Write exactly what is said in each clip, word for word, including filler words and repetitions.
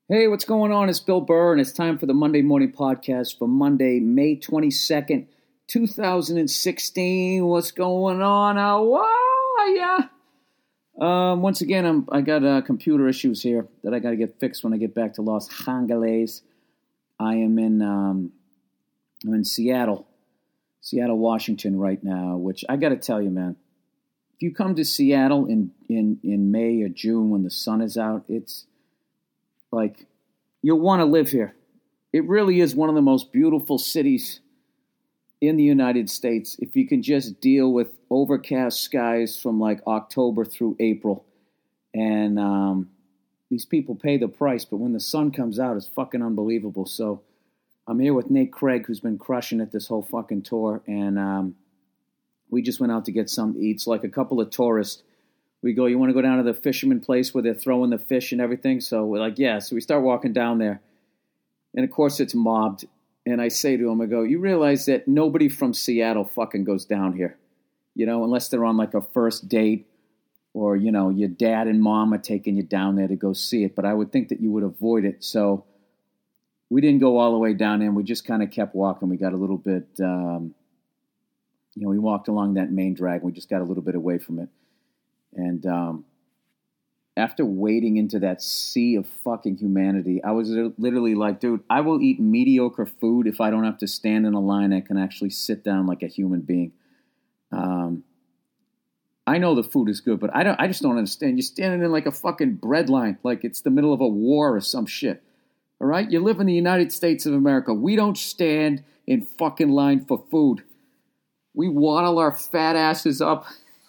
Hey, what's going on? It's Bill Burr, and it's time for the Monday Morning Podcast for Monday, May twenty-second, twenty sixteen. What's going on? How are ya? Um, once again, I'm, I got uh, computer issues here that I got to get fixed when I get back to Los Angeles. I am in um, I'm in Seattle, Seattle, Washington right now, which I got to tell you, man, if you come to Seattle in, in, in May or June when the sun is out, it's like, you'll want to live here. It really is one of the most beautiful cities in the United States if you can just deal with overcast skies from like October through April. And um, these people pay the price, but when the sun comes out, it's fucking unbelievable. So I'm here with Nate Craig, who's been crushing it this whole fucking tour. And um, we just went out to get something to eat. So like a couple of tourists, we go, you want to go down to the fisherman place where they're throwing the fish and everything? So we're like, yeah. So we start walking down there. And, of course, it's mobbed. And I say to him, I go, you realize that nobody from Seattle fucking goes down here, you know, unless they're on like a first date or, you know, your dad and mom are taking you down there to go see it. But I would think that you would avoid it. So we didn't go all the way down there. We just kind of kept walking. We got a little bit, um, you know, we walked along that main drag. We just got a little bit away from it. And um, after wading into that sea of fucking humanity, I was literally like, dude, I will eat mediocre food if I don't have to stand in a line and can actually sit down like a human being. Um, I know the food is good, but I don't. I just don't understand. You're standing in like a fucking bread line, like it's the middle of a war or some shit. All right? You live in the United States of America. We don't stand in fucking line for food. We waddle our fat asses up.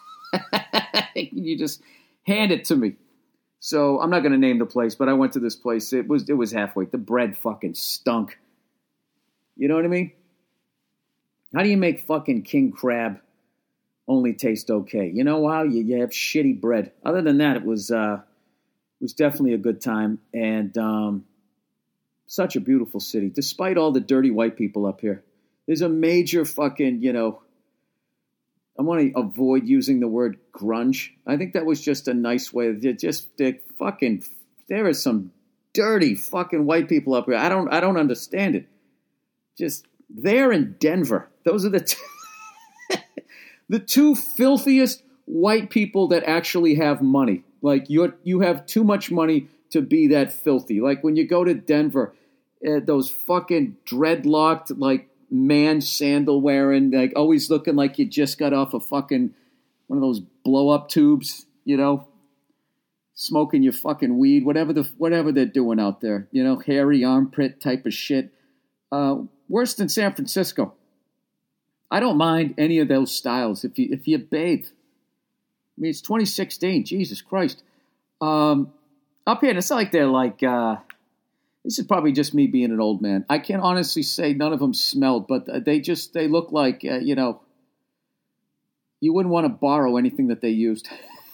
You just hand it to me. So I'm not going to name the place, but I went to this place. It was it was halfway. The bread fucking stunk. You know what I mean? How do you make fucking king crab only taste okay? You know how you, you have shitty bread. Other than that, it was uh, it was definitely a good time and um, such a beautiful city. Despite all the dirty white people up here, there's a major fucking you know. I want to avoid using the word grunge. I think that was just a nice way. They're just they're fucking. There are some dirty fucking white people up here. I don't. I don't understand it. Just there in Denver. Those are the two, the two filthiest white people that actually have money. Like you, you have too much money to be that filthy. Like when you go to Denver, uh, those fucking dreadlocked like. Man sandal wearing, like always looking like you just got off a fucking one of those blow up tubes, you know, smoking your fucking weed, whatever the whatever they're doing out there, you know, hairy armpit type of shit. Uh, worse than San Francisco. I don't mind any of those styles if you if you bathe. I mean, it's twenty sixteen, Jesus Christ. Um, up here, it's not like they're like. Uh, This is probably just me being an old man. I can't honestly say none of them smelled, but they just, they look like, uh, you know, you wouldn't want to borrow anything that they used.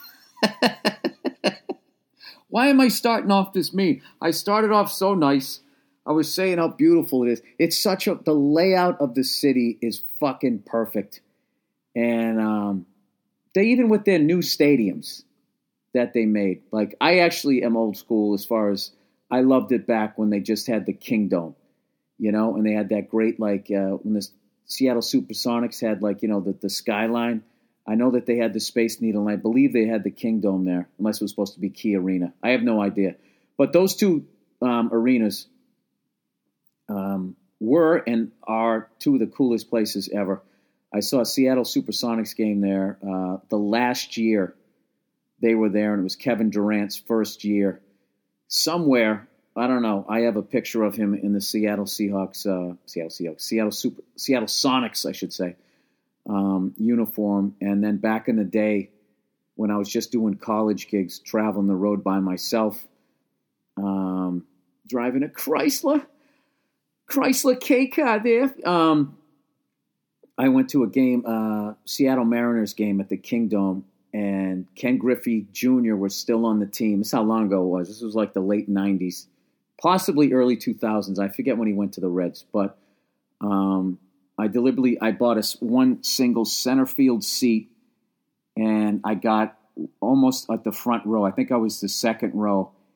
Why am I starting off this mean? I started off so nice. I was saying how beautiful it is. It's such a, the layout of the city is fucking perfect. And um, they, even with their new stadiums that they made, like I actually am old school as far as, I loved it back when they just had the Kingdome, you know, and they had that great, like, uh, when the Seattle Supersonics had, like, you know, the, the skyline. I know that they had the Space Needle, and I believe they had the Kingdome there, unless it was supposed to be Key Arena. I have no idea. But those two um, arenas um, were and are two of the coolest places ever. I saw a Seattle Supersonics game there. Uh, the last year they were there, and it was Kevin Durant's first year. Somewhere, I don't know, I have a picture of him in the Seattle Seahawks, uh, Seattle Seahawks, Seattle Super, Seattle Sonics, I should say, um, uniform. And then back in the day, when I was just doing college gigs, traveling the road by myself, um, driving a Chrysler, Chrysler K car there. Um, I went to a game, uh, Seattle Mariners game at the Kingdome. And Ken Griffey Junior was still on the team. This is how long ago it was. This was like the late nineties, possibly early two thousands. I forget when he went to the Reds. But um, I deliberately, I bought a one single center field seat, and I got almost at the front row. I think I was the second row.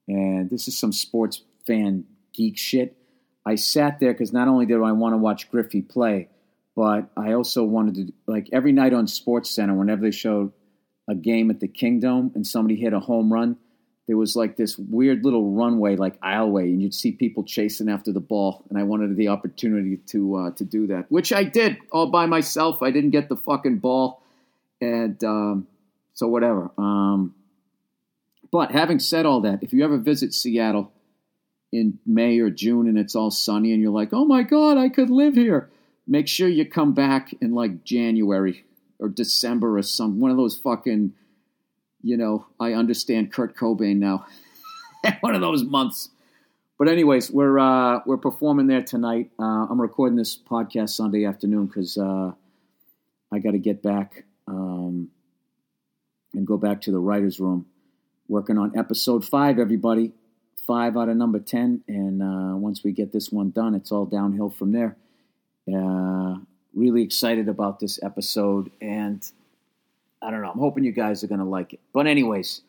And this is some sports fan geek shit. I sat there because not only did I want to watch Griffey play, but I also wanted to, like every night on Sports Center, whenever they showed a game at the Kingdome and somebody hit a home run, there was like this weird little runway, like aisleway, and you'd see people chasing after the ball. And I wanted the opportunity to uh, to do that, which I did all by myself. I didn't get the fucking ball, and um, so whatever. Um, but having said all that, if you ever visit Seattle in May or June and it's all sunny and you're like, oh my God, I could live here, make sure you come back in like January or December or some one of those fucking, you know, I understand Kurt Cobain now. One of those months. But anyways, we're uh, we're performing there tonight. Uh, I'm recording this podcast Sunday afternoon because uh, I got to get back um, and go back to the writer's room. Working on episode five, everybody. Five out of number ten. And uh, once we get this one done, it's all downhill from there. Uh, really excited about this episode, and I don't know, I'm hoping you guys are going to like it. But anyways,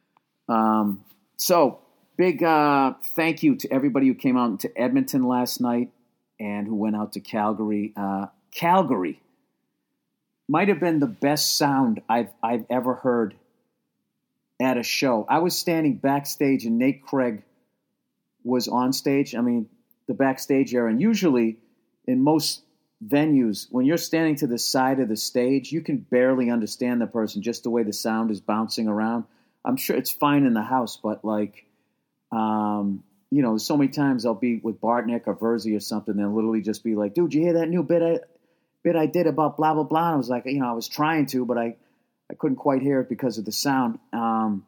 um, so big uh, thank you to everybody who came out to Edmonton last night and who went out to Calgary. Uh, Calgary might have been the best sound I've I've ever heard at a show. I was standing backstage and Nate Craig was on stage. I mean, the backstage area, and usually in most venues, when you're standing to the side of the stage, you can barely understand the person just the way the sound is bouncing around. I'm sure it's fine in the house, but like, um, you know, so many times I'll be with Bartnick or Verzi or something, they'll literally just be like, dude, you hear that new bit I, bit I did about blah, blah, blah? And I was like, you know, I was trying to, but I, I couldn't quite hear it because of the sound. Um,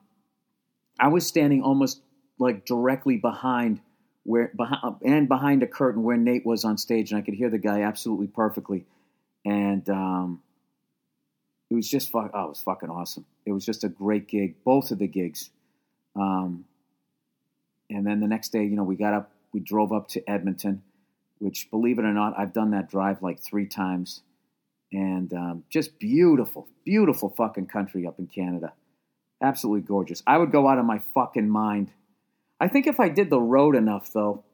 I was standing almost like directly behind where behind, and behind a curtain where Nate was on stage, and I could hear the guy absolutely perfectly. And um, it was just fuck, oh, it was fucking awesome. It was just a great gig, both of the gigs. Um, and then the next day, you know, we got up, we drove up to Edmonton, which, believe it or not, I've done that drive like three times. And um, just beautiful, beautiful fucking country up in Canada. Absolutely gorgeous. I would go out of my fucking mind. I think if I did the road enough, though,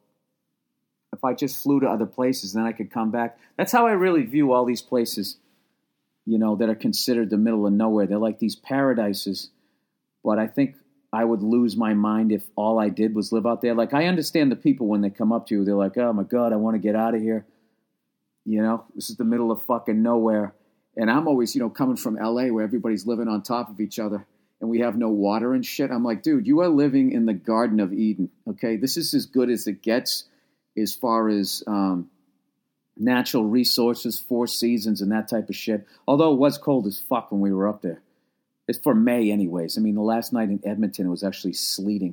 if I just flew to other places, then I could come back. That's how I really view all these places, you know, that are considered the middle of nowhere. They're like these paradises. But I think I would lose my mind if all I did was live out there. Like, I understand the people when they come up to you, they're like, oh my God, I want to get out of here. You know, this is the middle of fucking nowhere. And I'm always, you know, coming from L A where everybody's living on top of each other and we have no water and shit. I'm like, dude, you are living in the Garden of Eden, okay? This is as good as it gets as far as um, natural resources, four seasons, and that type of shit. Although it was cold as fuck when we were up there. It's for May anyways. I mean, the last night in Edmonton, it was actually sleeting.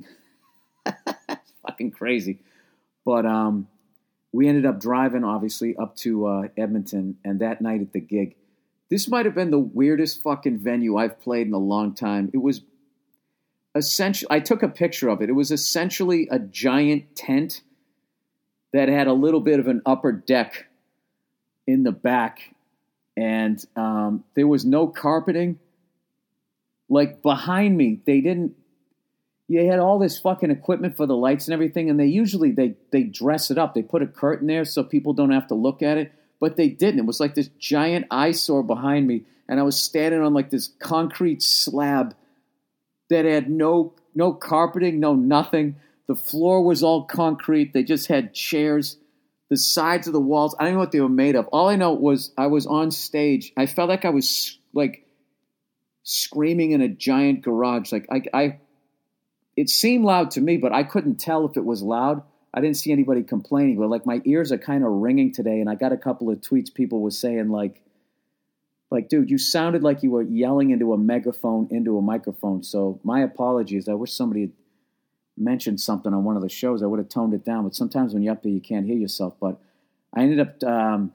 It's fucking crazy. But um, we ended up driving, obviously, up to uh, Edmonton, and that night at the gig, this might have been the weirdest fucking venue I've played in a long time. It was essentially, I took a picture of it. It was essentially a giant tent that had a little bit of an upper deck in the back. And um, there was no carpeting. Like behind me, they didn't, you had all this fucking equipment for the lights and everything. And they usually, they, they dress it up. They put a curtain there so people don't have to look at it. But they didn't. It was like this giant eyesore behind me. And I was standing on like this concrete slab that had no no carpeting, no nothing. The floor was all concrete. They just had chairs. The sides of the walls, I don't know what they were made of. All I know was I was on stage. I felt like I was like screaming in a giant garage. Like I, I it seemed loud to me, but I couldn't tell if it was loud. I didn't see anybody complaining, but like my ears are kind of ringing today, and I got a couple of tweets people were saying like, like, dude, you sounded like you were yelling into a megaphone into a microphone. So my apologies. I wish somebody had mentioned something on one of the shows. I would have toned it down, but sometimes when you're up there, you can't hear yourself. But I ended up, um,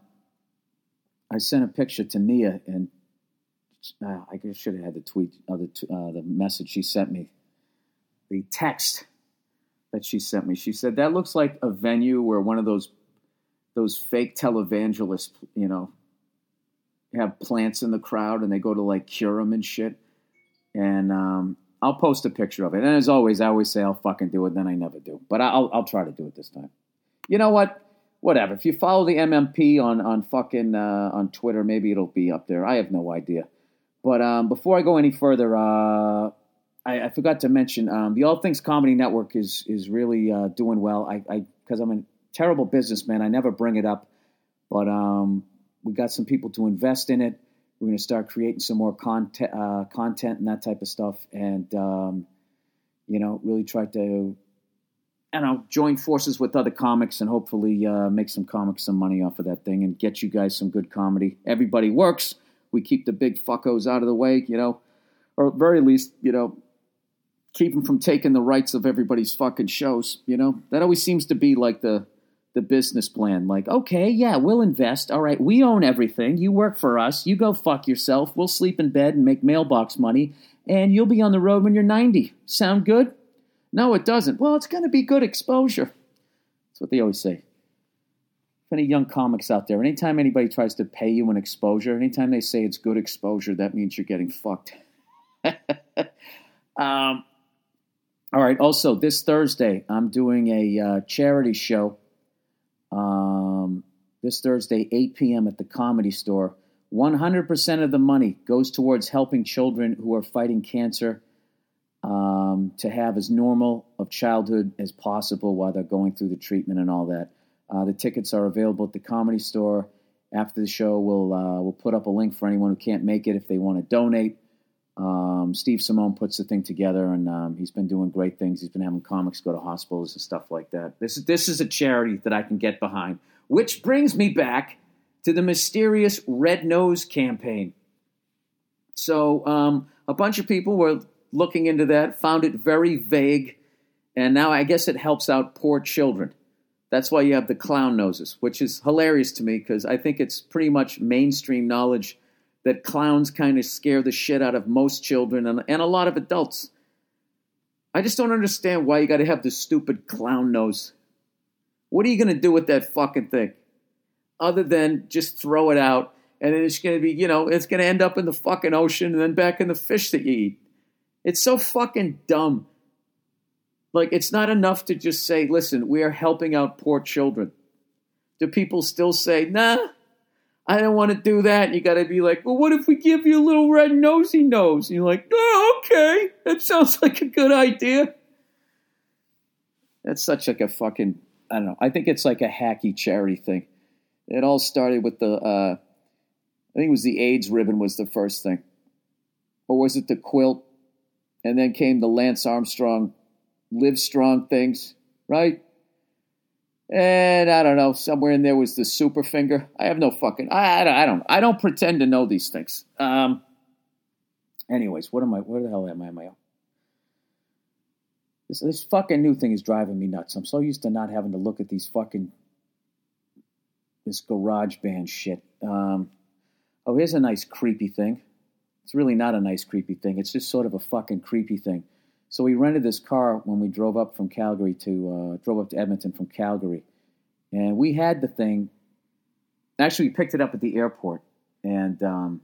I sent a picture to Nia, and uh, I should have had the tweet, uh, the, uh, the message she sent me, the text that she sent me. She said, that looks like a venue where one of those those fake televangelists, you know, have plants in the crowd and they go to like cure them and shit. And um, I'll post a picture of it. And as always, I always say I'll fucking do it, then I never do. But I'll I'll try to do it this time. You know what? Whatever. If you follow the M M P on on fucking uh, on Twitter, maybe it'll be up there. I have no idea. But um, before I go any further, uh, I, I forgot to mention um, the All Things Comedy Network is is really uh, doing well. I because I'm a terrible businessman, I never bring it up. But um, we got some people to invest in it. We're going to start creating some more content, uh, content and that type of stuff, and um, you know, really try to, I don't know, join forces with other comics and hopefully uh, make some comics some money off of that thing and get you guys some good comedy. Everybody works. We keep the big fuckos out of the way, you know, or at very least, you know, keep them from taking the rights of everybody's fucking shows. You know, that always seems to be like the. the business plan. Like, okay, yeah, we'll invest. All right, we own everything. You work for us. You go fuck yourself. We'll sleep in bed and make mailbox money, and you'll be on the road when you're ninety. Sound good? No, it doesn't. Well, it's going to be good exposure. That's what they always say. If any young comics out there, anytime anybody tries to pay you an exposure, anytime they say it's good exposure, that means you're getting fucked. um, all right, also, this Thursday, I'm doing a uh, charity show. Um, this Thursday, eight p.m. at the Comedy Store. one hundred percent of the money goes towards helping children who are fighting cancer um, to have as normal of childhood as possible while they're going through the treatment and all that. Uh, the tickets are available at the Comedy Store. After the show, we'll uh, we'll put up a link for anyone who can't make it if they want to donate. Um, Steve Simone puts the thing together, and um, he's been doing great things. He's been having comics go to hospitals and stuff like that. This is this is a charity that I can get behind, which brings me back to the mysterious Red Nose campaign. So um, a bunch of people were looking into that, found it very vague, and now I guess it helps out poor children. That's why you have the clown noses, which is hilarious to me because I think it's pretty much mainstream knowledge that clowns kind of scare the shit out of most children and, and a lot of adults. I just don't understand why you got to have this stupid clown nose. What are you going to do with that fucking thing? Other than just throw it out, and then it's going to be, you know, it's going to end up in the fucking ocean and then back in the fish that you eat. It's so fucking dumb. Like, it's not enough to just say, listen, we are helping out poor children. Do people still say, nah, I don't want to do that? You got to be like, well, what if we give you a little red nosy nose? And you're like, oh, okay. That sounds like a good idea. That's such like a fucking, I don't know. I think it's like a hacky charity thing. It all started with the, uh, I think it was the AIDS ribbon was the first thing. Or was it the quilt? And then came the Lance Armstrong Live Strong things, right? And I don't know, somewhere in there was the super finger. I have no fucking, I, I, don't, I don't, I don't pretend to know these things. Um. Anyways, what am I, where the hell am I? Am I? This, this fucking new thing is driving me nuts. I'm so used to not having to look at these fucking, this garage band shit. Um. Oh, here's a nice creepy thing. It's really not a nice creepy thing. It's just sort of a fucking creepy thing. So we rented this car when we drove up from Calgary to, uh, drove up to Edmonton from Calgary. And we had the thing, actually we picked it up at the airport. And, um,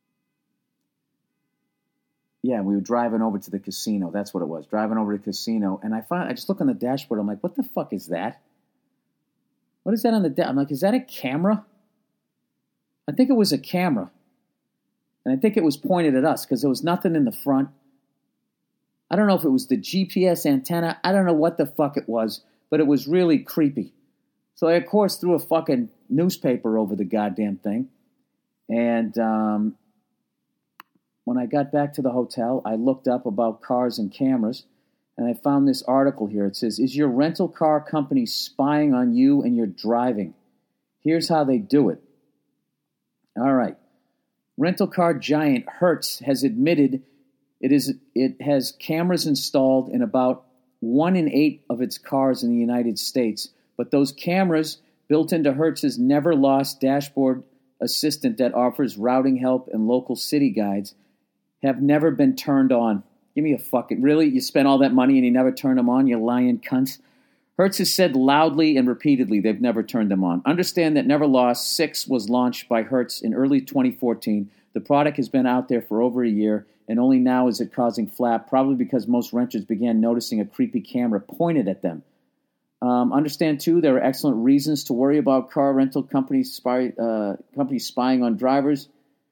yeah, we were driving over to the casino. That's what it was, driving over to the casino. And I found, I just look on the dashboard. I'm like, what the fuck is that? What is that on the dash? I'm like, is that a camera? I think it was a camera. And I think it was pointed at us because there was nothing in the front. I don't know if it was the G P S antenna. I don't know what the fuck it was, but it was really creepy. So I, of course, threw a fucking newspaper over the goddamn thing. And um, when I got back to the hotel, I looked up about cars and cameras, and I found this article here. It says, is your rental car company spying on you and your driving? Here's how they do it. All right. Rental car giant Hertz has admitted It is. It has cameras installed in about one in eight of its cars in the United States, but those cameras built into Hertz's never-lost dashboard assistant that offers routing help and local city guides have never been turned on. Give me a fucking... Really? You spent all that money and you never turned them on, you lying cunts? Hertz has said loudly and repeatedly they've never turned them on. Understand that Neverlost six was launched by Hertz in early twenty fourteen. The product has been out there for over a year, and only now is it causing flap, probably because most renters began noticing a creepy camera pointed at them. Um, understand, too, there are excellent reasons to worry about car rental companies, spy, uh, companies spying on drivers,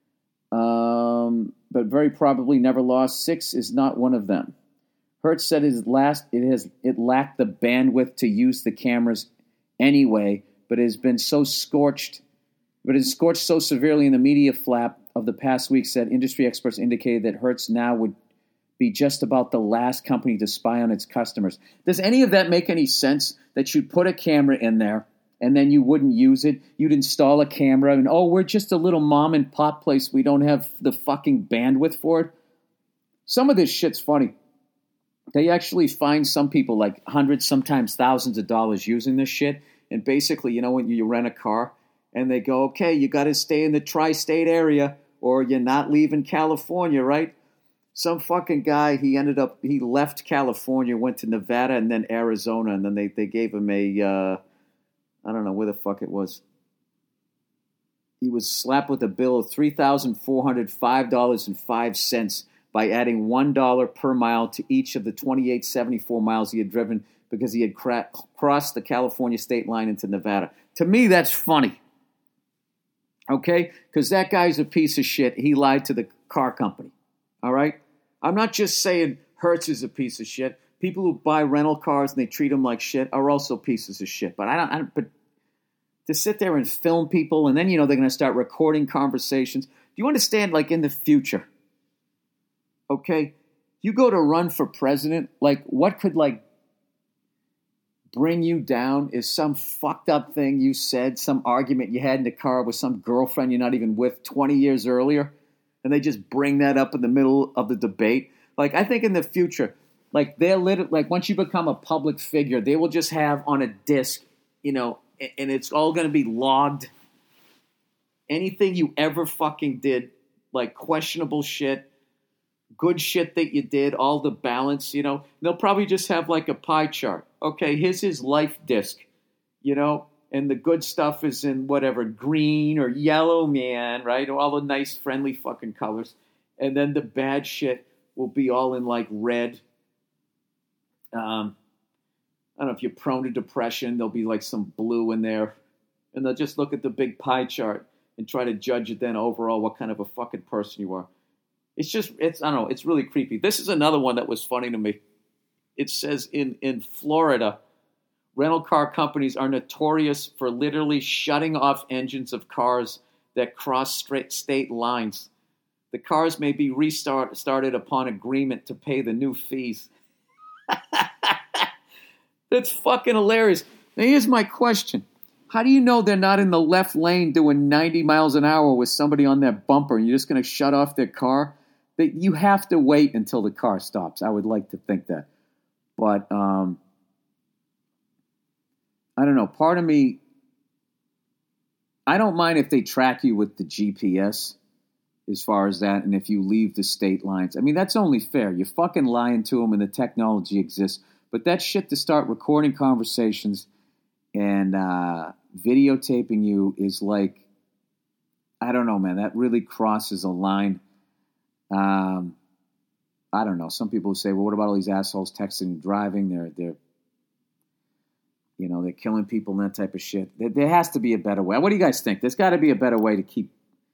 um, but very probably never lost. Six is not one of them. Hertz said it, last, it, has, it lacked the bandwidth to use the cameras anyway, but it has been so scorched, but it is scorched so severely in the media flap of the past weeks that industry experts indicated that Hertz now would be just about the last company to spy on its customers. Does any of that make any sense? That you'd put a camera in there and then you wouldn't use it? You'd install a camera and, oh, we're just a little mom and pop place. We don't have the fucking bandwidth for it. Some of this shit's funny. They actually find some people like hundreds, sometimes thousands of dollars using this shit. And basically, you know, when you rent a car and they go, okay, you got to stay in the tri-state area or you're not leaving California, right? Some fucking guy, he ended up, he left California, went to Nevada and then Arizona, and then they, they gave him a, uh, I don't know where the fuck it was. He was slapped with a bill of three thousand four hundred five dollars and five cents by adding one dollar per mile to each of the twenty-eight seventy-four miles he had driven because he had cra- crossed the California state line into Nevada. To me, that's funny. Okay? Because that guy's a piece of shit. He lied to the car company. All right? I'm not just saying Hertz is a piece of shit. People who buy rental cars and they treat them like shit are also pieces of shit. But I don't. I don't but to sit there and film people, and then you know they're going to start recording conversations. Do you understand? Like in the future, okay, you go to run for president. Like what could like bring you down is some fucked up thing you said, some argument you had in the car with some girlfriend you're not even with twenty years earlier. And they just bring that up in the middle of the debate. Like, I think in the future, like, they're lit- like once you become a public figure, they will just have on a disc, you know, and it's all going to be logged. Anything you ever fucking did, like questionable shit, good shit that you did, all the balance, you know, they'll probably just have like a pie chart. Okay, here's his life disc, you know, and the good stuff is in whatever, green or yellow, man, right? All the nice, friendly fucking colors. And then the bad shit will be all in like red. Um, I don't know if you're prone to depression, there'll be like some blue in there. And they'll just look at the big pie chart and try to judge it then overall what kind of a fucking person you are. It's just, it's, I don't know, it's really creepy. This is another one that was funny to me. It says in, in Florida, rental car companies are notorious for literally shutting off engines of cars that cross straight state lines. The cars may be restarted started upon agreement to pay the new fees. That's fucking hilarious. Now here's my question. How do you know they're not in the left lane doing ninety miles an hour with somebody on that bumper and you're just going to shut off their car? That you have to wait until the car stops. I would like to think that. But, um... I don't know. Part of me, I don't mind if they track you with the G P S as far as that, and if you leave the state lines. I mean, that's only fair. You're fucking lying to them, and the technology exists. But that shit to start recording conversations and uh, videotaping you is like, I don't know, man. That really crosses a line. Um, I don't know. Some people say, well, what about all these assholes texting and driving? They're they're You know, they're killing people and that type of shit. There, there has to be a better way. What do you guys think? There's got to be a better way to keep...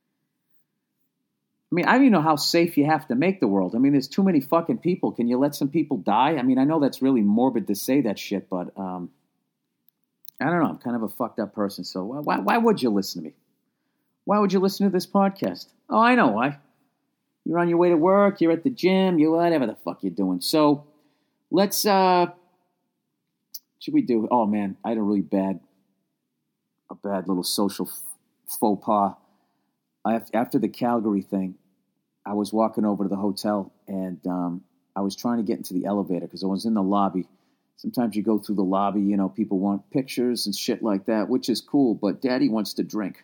I mean, I don't even know how safe you have to make the world. I mean, there's too many fucking people. Can you let some people die? I mean, I know that's really morbid to say that shit, but um, I don't know. I'm kind of a fucked up person, so why, why would you listen to me? Why would you listen to this podcast? Oh, I know why. You're on your way to work, you're at the gym, you whatever the fuck you're doing. So let's... uh should we do? Oh man, I had a really bad, a bad little social faux pas. I, after the Calgary thing, I was walking over to the hotel and um, I was trying to get into the elevator because I was in the lobby. Sometimes you go through the lobby, you know, people want pictures and shit like that, which is cool, but Daddy wants to drink.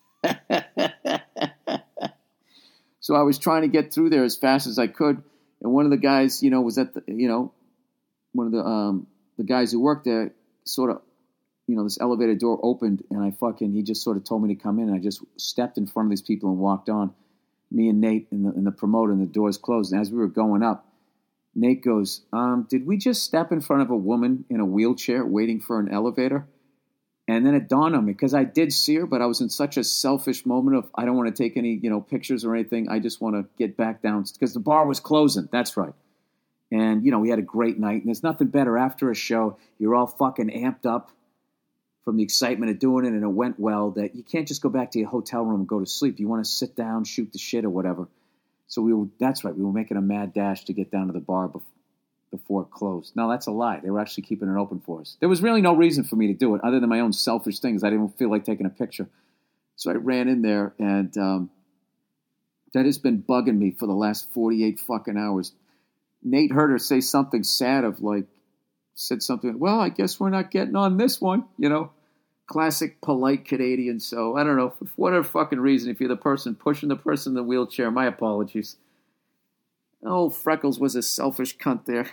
So I was trying to get through there as fast as I could, and one of the guys, you know, was at the, you know, one of the. Um, The guys who worked there sort of, you know, this elevator door opened and I fucking, he just sort of told me to come in and I just stepped in front of these people and walked on. me and Nate and the, and the promoter, and the doors closed. And as we were going up, Nate goes, um, did we just step in front of a woman in a wheelchair waiting for an elevator? And then it dawned on me, because I did see her, but I was in such a selfish moment of, I don't want to take any, you know, pictures or anything. I just want to get back down, because the bar was closing. That's right. And, you know, we had a great night. And there's nothing better after a show. You're all fucking amped up from the excitement of doing it, and it went well, that you can't just go back to your hotel room and go to sleep. You want to sit down, shoot the shit or whatever. So we were, that's right, we were making a mad dash to get down to the bar before, before it closed. No, that's a lie. They were actually keeping it open for us. There was really no reason for me to do it other than my own selfish things. I didn't feel like taking a picture. So I ran in there, and um, that has been bugging me for the last forty-eight fucking hours. Nate heard her say something sad of like, said something, well, I guess we're not getting on this one, you know. Classic polite Canadian. So I don't know, for whatever fucking reason, if you're the person pushing the person in the wheelchair, my apologies. Oh, Freckles was a selfish cunt there.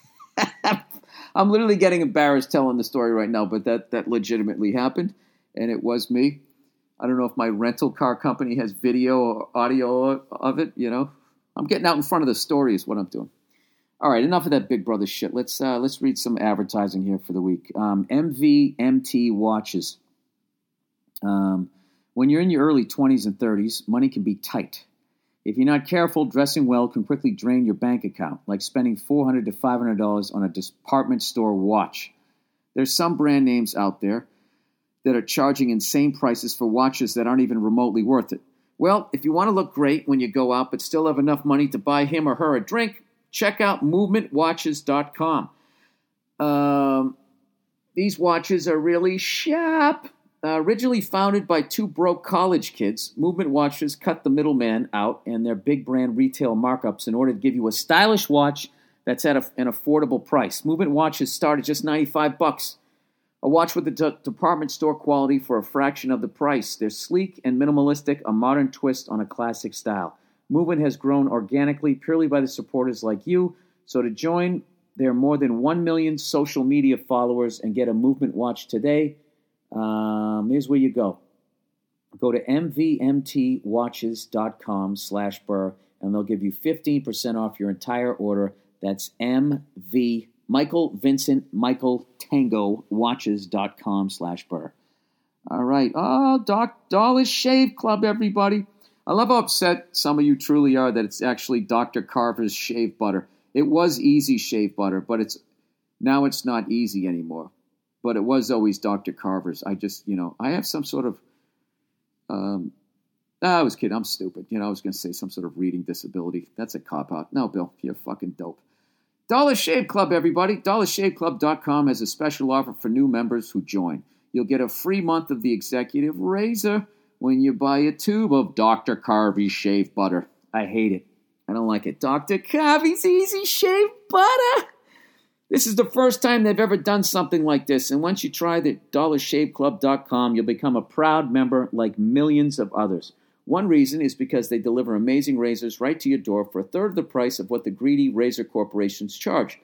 I'm literally getting embarrassed telling the story right now, but that, that legitimately happened, and it was me. I don't know if my rental car company has video or audio of it, you know. I'm getting out in front of the story is what I'm doing. All right, enough of that Big Brother shit. Let's uh, let's read some advertising here for the week. Um, M V M T watches. Um, when you're in your early twenties and thirties, money can be tight. If you're not careful, dressing well can quickly drain your bank account, like spending four hundred dollars to five hundred dollars on a department store watch. There's some brand names out there that are charging insane prices for watches that aren't even remotely worth it. Well, if you want to look great when you go out but still have enough money to buy him or her a drink, check out movement watches dot com. Um, these watches are really sharp. Uh, originally founded by two broke college kids, Movement Watches cut the middleman out and their big brand retail markups in order to give you a stylish watch that's at a, an affordable price. Movement Watches start at just ninety-five bucks. A watch with the d- department store quality for a fraction of the price. They're sleek and minimalistic, a modern twist on a classic style. Movement has grown organically purely by the supporters like you. So to join their more than one million social media followers and get a Movement watch today, um, here's where you go. Go to m v m t watches dot com slash burr and they'll give you fifteen percent off your entire order. That's M V, Michael Vincent Michael Tango watches dot com slash burr. All right. Oh, Doc Dollar Shave Club, everybody. I love how upset some of you truly are that it's actually Doctor Carver's shave butter. It was easy shave butter, but it's now it's not easy anymore. But it was always Doctor Carver's. I just, you know, I have some sort of, um, I was kidding. I'm stupid. You know, I was going to say some sort of reading disability. That's a cop-out. No, Bill, you're fucking dope. Dollar Shave Club, everybody. dollar shave club dot com has a special offer for new members who join. You'll get a free month of the Executive Razor when you buy a tube of Doctor Carvey's shave butter. I hate it. I don't like it. Doctor Carvey's Easy Shave Butter. This is the first time they've ever done something like this, and once you try the dollar shave club dot com, you'll become a proud member like millions of others. One reason is because they deliver amazing razors right to your door for a third of the price of what the greedy razor corporations charge.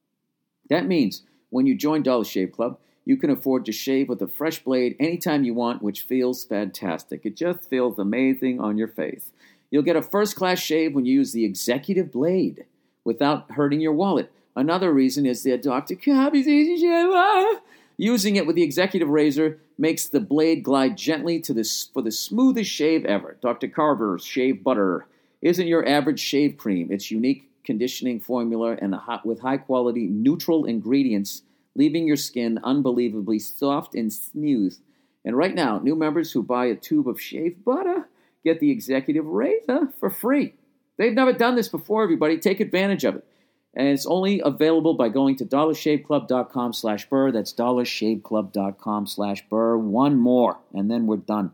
That means when you join Dollar Shave Club, you can afford to shave with a fresh blade anytime you want, which feels fantastic. It just feels amazing on your face. You'll get a first-class shave when you use the Executive Blade without hurting your wallet. Another reason is that Doctor Carvey's Easy Shave. Using it with the Executive Razor makes the blade glide gently to this for the smoothest shave ever. Doctor Carver's Shave Butter isn't your average shave cream. It's unique conditioning formula and a hot, with high-quality neutral ingredients, leaving your skin unbelievably soft and smooth. And right now, new members who buy a tube of shave butter get the Executive Razor for free. They've never done this before, everybody. Take advantage of it. And it's only available by going to dollar shave club dot com slash burr. That's dollar shave club dot com slash burr. One more, and then we're done.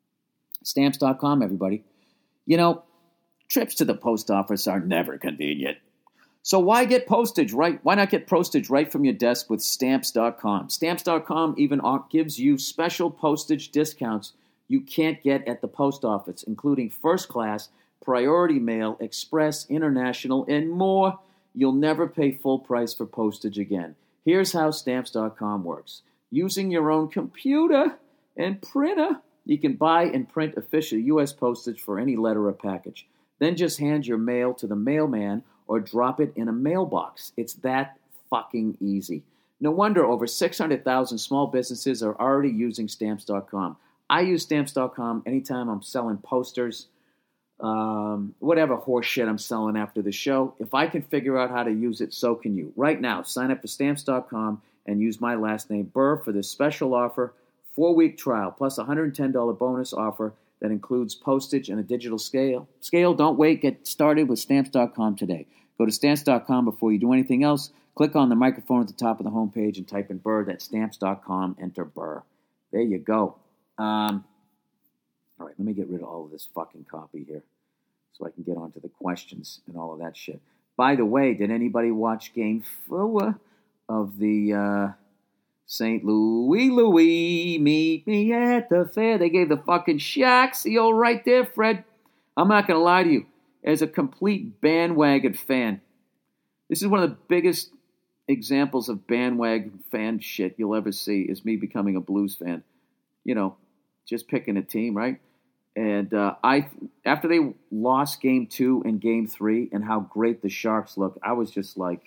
Stamps dot com, everybody. You know, trips to the post office are never convenient. So why get postage right? Why not get postage right from your desk with Stamps dot com? Stamps dot com even gives you special postage discounts you can't get at the post office, including first class, priority mail, express, international, and more. You'll never pay full price for postage again. Here's how Stamps dot com works. Using your own computer and printer, You can buy and print official U S postage for any letter or package. Then just hand your mail to the mailman or drop it in a mailbox. It's that fucking easy. No wonder over six hundred thousand small businesses are already using Stamps dot com. I use Stamps dot com anytime I'm selling posters, um, whatever horse shit I'm selling after the show. If I can figure out how to use it, so can you. Right now, sign up for Stamps dot com and use my last name, Burr, for this special offer. Four-week trial plus a one hundred ten dollars bonus offer that includes postage and a digital scale. Scale, don't wait. Get started with Stamps dot com today. Go to Stamps dot com before you do anything else. Click on the microphone at the top of the homepage and type in Burr. That's Stamps dot com. Enter Burr. There you go. Um, all right, let me get rid of all of this fucking copy here so I can get on to the questions and all of that shit. By the way, did anybody watch Game four of the... Uh, Saint Louis, Louis, meet me at the fair. They gave the fucking Sharks the old right there, Fred. I'm not going to lie to you. As a complete bandwagon fan, this is one of the biggest examples of bandwagon fan shit you'll ever see is me becoming a Blues fan. You know, just picking a team, right? And uh, I, after they lost game two and game three and how great the Sharks look, I was just like...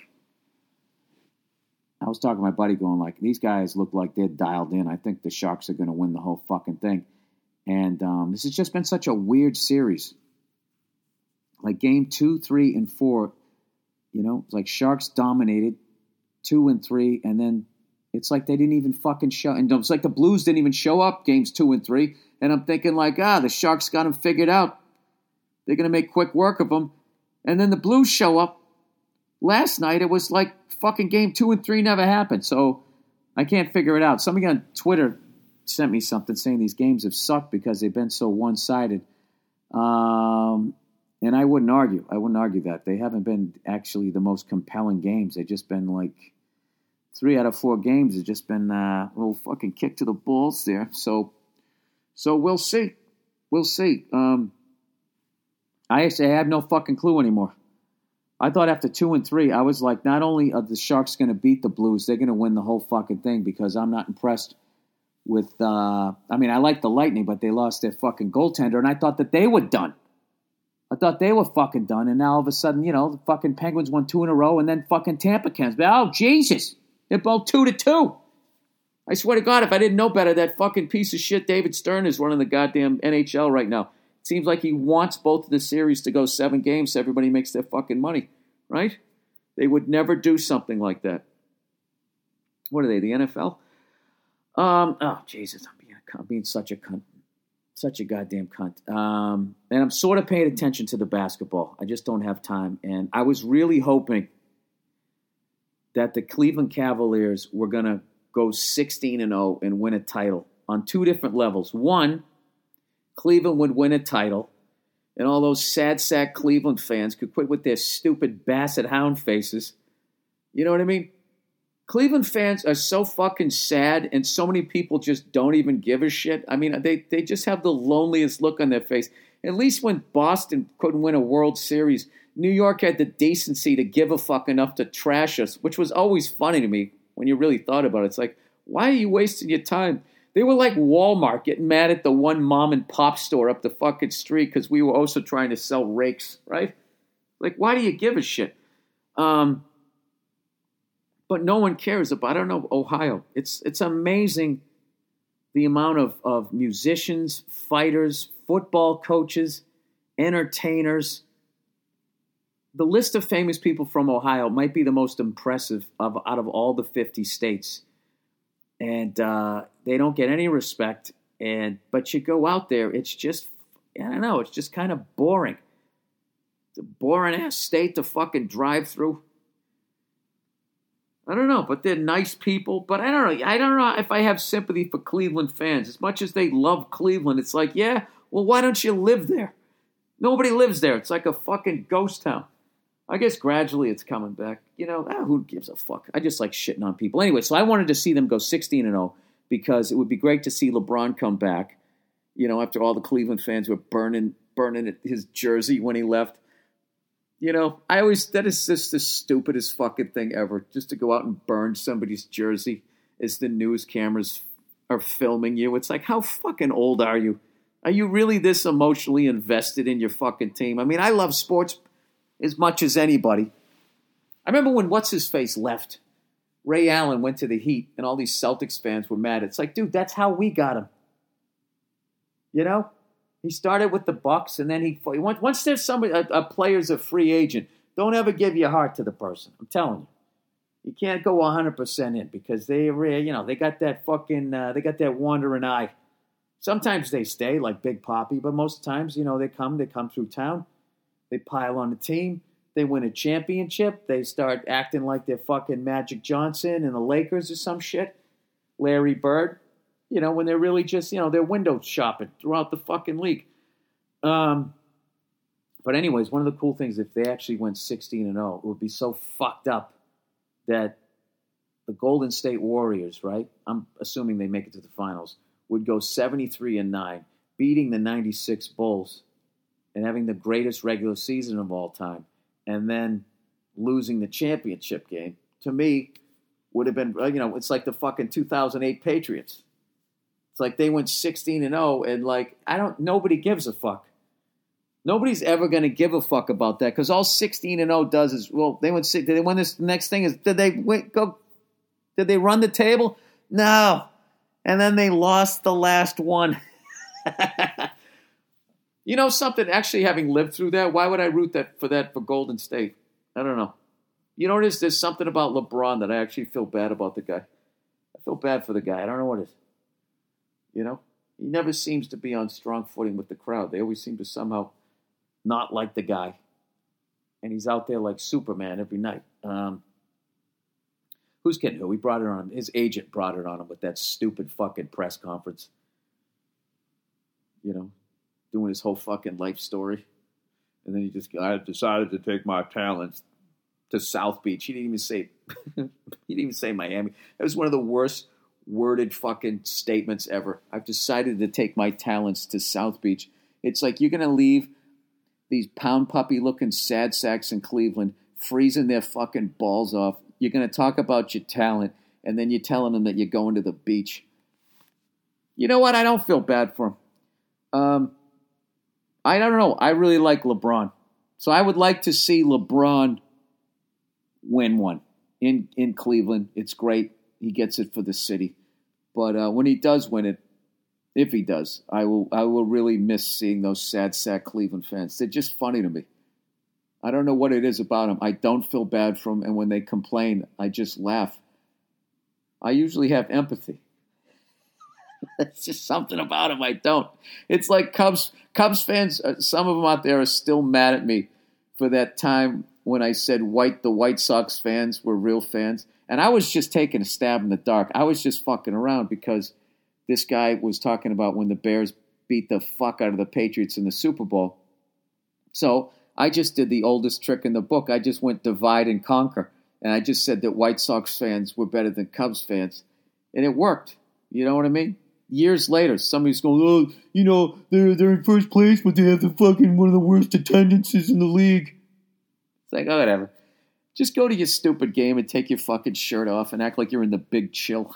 I was talking to my buddy going like, these guys look like they're dialed in. I think the Sharks are going to win the whole fucking thing. And um, this has just been such a weird series. Like game two, three, and four, you know, it's like Sharks dominated two and three, and then it's like they didn't even fucking show. And it's like the Blues didn't even show up games two and three. And I'm thinking like, ah, the Sharks got them figured out. They're going to make quick work of them. And then the Blues show up. Last night, it was like fucking game two and three never happened. So I can't figure it out. Somebody on Twitter sent me something saying these games have sucked because they've been so one-sided. Um, and I wouldn't argue. I wouldn't argue that. They haven't been actually the most compelling games. They've just been like three out of four games have just been uh, a little fucking kick to the balls there. So, so we'll see. We'll see. Um, I actually have no fucking clue anymore. I thought after two and three, I was like, not only are the Sharks going to beat the Blues, they're going to win the whole fucking thing because I'm not impressed with, uh, I mean, I like the Lightning, but they lost their fucking goaltender, and I thought that they were done. I thought they were fucking done, and now all of a sudden, you know, the fucking Penguins won two in a row, and then fucking Tampa comes back. Oh, Jesus. They're both two to two. I swear to God, if I didn't know better, that fucking piece of shit David Stern is running the goddamn N H L right now. It seems like he wants both of the series to go seven games so everybody makes their fucking money, right? They would never do something like that. What are they, the N F L? Um, oh, Jesus, I'm being, I'm being such a cunt. Such a goddamn cunt. Um, and I'm sort of paying attention to the basketball. I just don't have time. And I was really hoping that the Cleveland Cavaliers were going to go sixteen and oh and win a title on two different levels. One, Cleveland would win a title, and all those sad sack Cleveland fans could quit with their stupid Basset Hound faces. You know what I mean? Cleveland fans are so fucking sad, and so many people just don't even give a shit. I mean, they, they just have the loneliest look on their face. At least when Boston couldn't win a World Series, New York had the decency to give a fuck enough to trash us, which was always funny to me when you really thought about it. It's like, why are you wasting your time? They were like Walmart getting mad at the one mom and pop store up the fucking street because we were also trying to sell rakes, right? Like, why do you give a shit? Um, but no one cares about, I don't know, Ohio. It's it's amazing the amount of, of musicians, fighters, football coaches, entertainers. The list of famous people from Ohio might be the most impressive of out of all the fifty states. And uh, they don't get any respect. And but you go out there, it's just, I don't know, it's just kind of boring. It's a boring-ass state to fucking drive through. I don't know, but they're nice people. But I don't know. I don't know if I have sympathy for Cleveland fans. As much as they love Cleveland, it's like, yeah, well, why don't you live there? Nobody lives there. It's like a fucking ghost town. I guess gradually it's coming back. You know, ah, who gives a fuck? I just like shitting on people. Anyway, so I wanted to see them go sixteen and oh because it would be great to see LeBron come back. You know, after all the Cleveland fans were burning burning his jersey when he left. You know, I always, that is just the stupidest fucking thing ever, just to go out and burn somebody's jersey as the news cameras are filming you. It's like, how fucking old are you? Are you really this emotionally invested in your fucking team? I mean, I love sports as much as anybody. I remember when What's-His-Face left. Ray Allen went to the Heat, and all these Celtics fans were mad. It's like, dude, that's how we got him. You know? He started with the Bucks, and then he... Once there's somebody, a, a player's a free agent, don't ever give your heart to the person. I'm telling you. You can't go one hundred percent in because they, you know, they got that fucking, uh, they got that wandering eye. Sometimes they stay like Big Papi, but most times, you know, they come, they come through town, they pile on the team, they win a championship, they start acting like they're fucking Magic Johnson and the Lakers or some shit, Larry Bird, you know, when they're really just, you know, they're window shopping throughout the fucking league. Um, but anyways, one of the cool things, if they actually went sixteen and oh, it would be so fucked up that the Golden State Warriors, right? I'm assuming they make it to the finals, would go seventy-three and nine, beating the ninety-six Bulls and having the greatest regular season of all time, and then losing the championship game. To me, would have been, you know, it's like the fucking two thousand eight Patriots. It's like they went sixteen and oh, and like, I don't, nobody gives a fuck. Nobody's ever going to give a fuck about that because all sixteen and oh does is, well, they went, did they win this? The next thing is, did they win, go, did they run the table? No. And then they lost the last one. You know something, actually having lived through that, why would I root that for that for Golden State? I don't know. You know what it is? There's something about LeBron that I actually feel bad about the guy. I feel bad for the guy. I don't know what it is. You know? He never seems to be on strong footing with the crowd. They always seem to somehow not like the guy. And he's out there like Superman every night. Um, who's kidding who? He brought it on him. His agent brought it on him with that stupid fucking press conference. You know, doing his whole fucking life story. And then he just, I decided to take my talents to South Beach. He didn't even say, he didn't even say Miami. That was one of the worst worded fucking statements ever. I've decided to take my talents to South Beach. It's like you're going to leave these pound puppy looking sad sacks in Cleveland freezing their fucking balls off. You're going to talk about your talent, and then you're telling them that you're going to the beach. You know what? I don't feel bad for him. Um, I don't know. I really like LeBron. So I would like to see LeBron win one in, in Cleveland. It's great. He gets it for the city. But uh, when he does win it, if he does, I will I will really miss seeing those sad sack Cleveland fans. They're just funny to me. I don't know what it is about them. I don't feel bad for them, and when they complain, I just laugh. I usually have empathy. It's just something about them I don't. It's like Cubs Cubs fans, uh, some of them out there are still mad at me for that time when I said white the White Sox fans were real fans. And I was just taking a stab in the dark. I was just fucking around because this guy was talking about when the Bears beat the fuck out of the Patriots in the Super Bowl. So I just did the oldest trick in the book. I just went divide and conquer. And I just said that White Sox fans were better than Cubs fans. And it worked. You know what I mean? Years later, somebody's going, oh, you know, they're, they're in first place, but they have the fucking one of the worst attendances in the league. It's like, oh, whatever. Just go to your stupid game and take your fucking shirt off and act like you're in the Big Chill.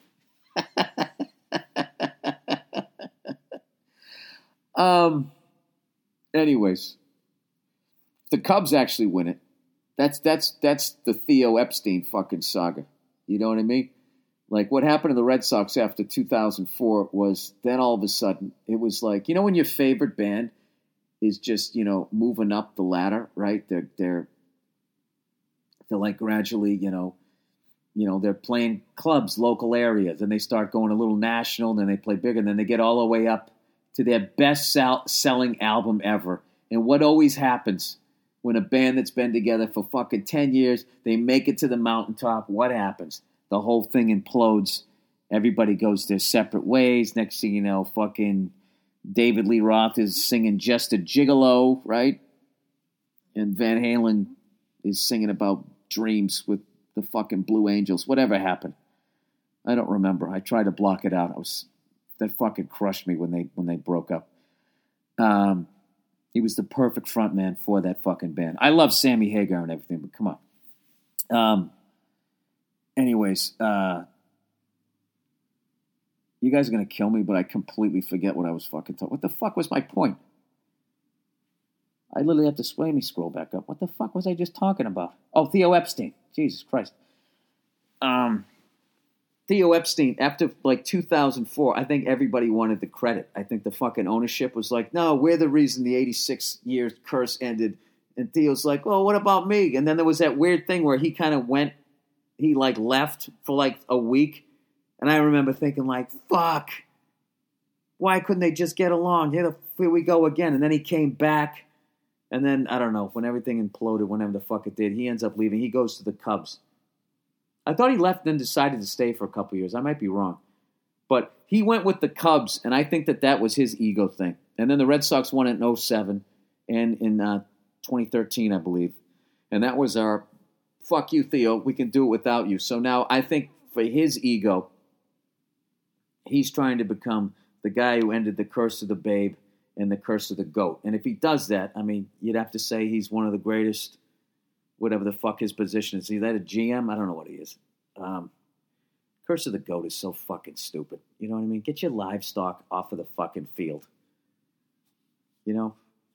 um. Anyways, if the Cubs actually win it, that's that's that's the Theo Epstein fucking saga. You know what I mean? Like what happened to the Red Sox after two thousand four was then all of a sudden it was like, you know, when your favorite band is just, you know, moving up the ladder, right? They're they're they're like gradually, you know, you know, they're playing clubs, local areas, and they start going a little national, and then they play bigger, and then they get all the way up to their best sell- selling album ever. And what always happens when a band that's been together for fucking ten years, they make it to the mountaintop, what happens? The whole thing implodes. Everybody goes their separate ways. Next thing you know, fucking David Lee Roth is singing Just a Gigolo, right? And Van Halen is singing about dreams with the fucking Blue Angels. Whatever happened. I don't remember. I tried to block it out. I was that fucking crushed me when they when they broke up. Um, he was the perfect frontman for that fucking band. I love Sammy Hagar and everything, but come on. Um. Anyways, uh, you guys are going to kill me, but I completely forget what I was fucking talking. What the fuck was my point? I literally have to let me scroll back up. What the fuck was I just talking about? Oh, Theo Epstein. Jesus Christ. Um, Theo Epstein, after like two thousand four, I think everybody wanted the credit. I think the fucking ownership was like, no, we're the reason the eighty-six year curse ended. And Theo's like, well, what about me? And then there was that weird thing where he kind of went, he like left for like a week. And I remember thinking like, fuck, why couldn't they just get along? Here, here we go again. And then he came back. And then, I don't know, when everything imploded, whenever the fuck it did, he ends up leaving. He goes to the Cubs. I thought he left and then decided to stay for a couple years. I might be wrong. But he went with the Cubs, and I think that that was his ego thing. And then the Red Sox won it in oh seven and in uh, twenty thirteen, I believe. And that was our, fuck you, Theo, we can do it without you. So now I think for his ego, he's trying to become the guy who ended the curse of the babe and the curse of the GOAT. And if he does that, I mean, you'd have to say he's one of the greatest, whatever the fuck his position is. Is that a G M? I don't know what he is. Um, curse of the GOAT is so fucking stupid. You know what I mean? Get your livestock off of the fucking field. You know?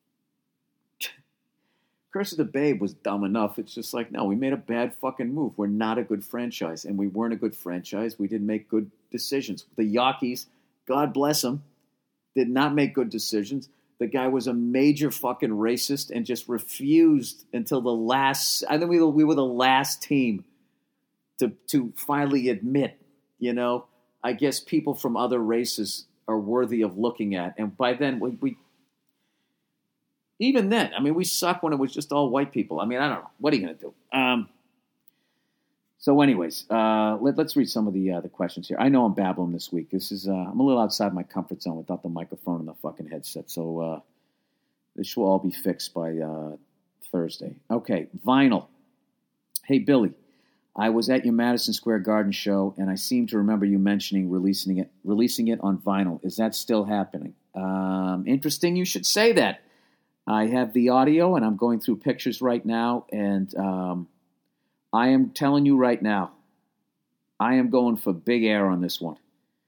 Curse of the Babe was dumb enough. It's just like, no, we made a bad fucking move. We're not a good franchise. And we weren't a good franchise. We didn't make good decisions. The Yankees, God bless them, did not make good decisions. The guy was a major fucking racist and just refused until the last. I think we we were the last team to to finally admit, you know, I guess people from other races are worthy of looking at. And by then, we, we even then, I mean, we suck when it was just all white people. I mean, I don't know. What are you going to do? Um, So anyways, uh, let, let's read some of the uh, the questions here. I know I'm babbling this week. This is uh, I'm a little outside my comfort zone without the microphone and the fucking headset. So uh, this will all be fixed by uh, Thursday. Okay, vinyl. Hey, Billy, I was at your Madison Square Garden show, and I seem to remember you mentioning releasing it releasing it on vinyl. Is that still happening? Um, interesting you should say that. I have the audio, and I'm going through pictures right now, and... Um, I am telling you right now, I am going for big air on this one.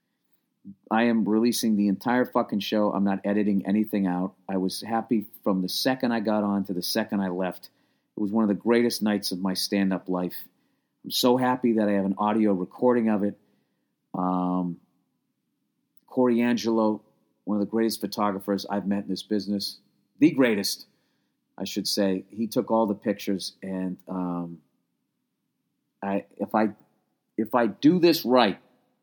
I am releasing the entire fucking show. I'm not editing anything out. I was happy from the second I got on to the second I left. It was one of the greatest nights of my stand-up life. I'm so happy that I have an audio recording of it. Um, Corey Angelo, one of the greatest photographers I've met in this business. The greatest, I should say. He took all the pictures, and... Um, I, if I if I do this right,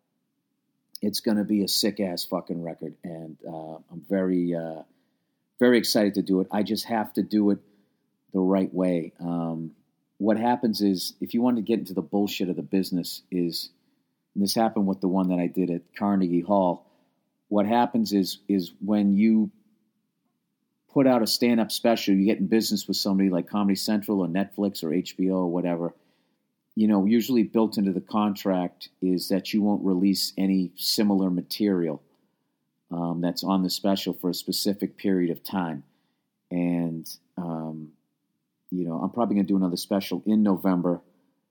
it's going to be a sick-ass fucking record, and uh, I'm very, uh, very excited to do it. I just have to do it the right way. Um, what happens is, if you want to get into the bullshit of the business, is, and this happened with the one that I did at Carnegie Hall, what happens is, is when you put out a stand-up special, you get in business with somebody like Comedy Central or Netflix or H B O or whatever, you know, usually built into the contract is that you won't release any similar material um, that's on the special for a specific period of time. And, um, you know, I'm probably going to do another special in November,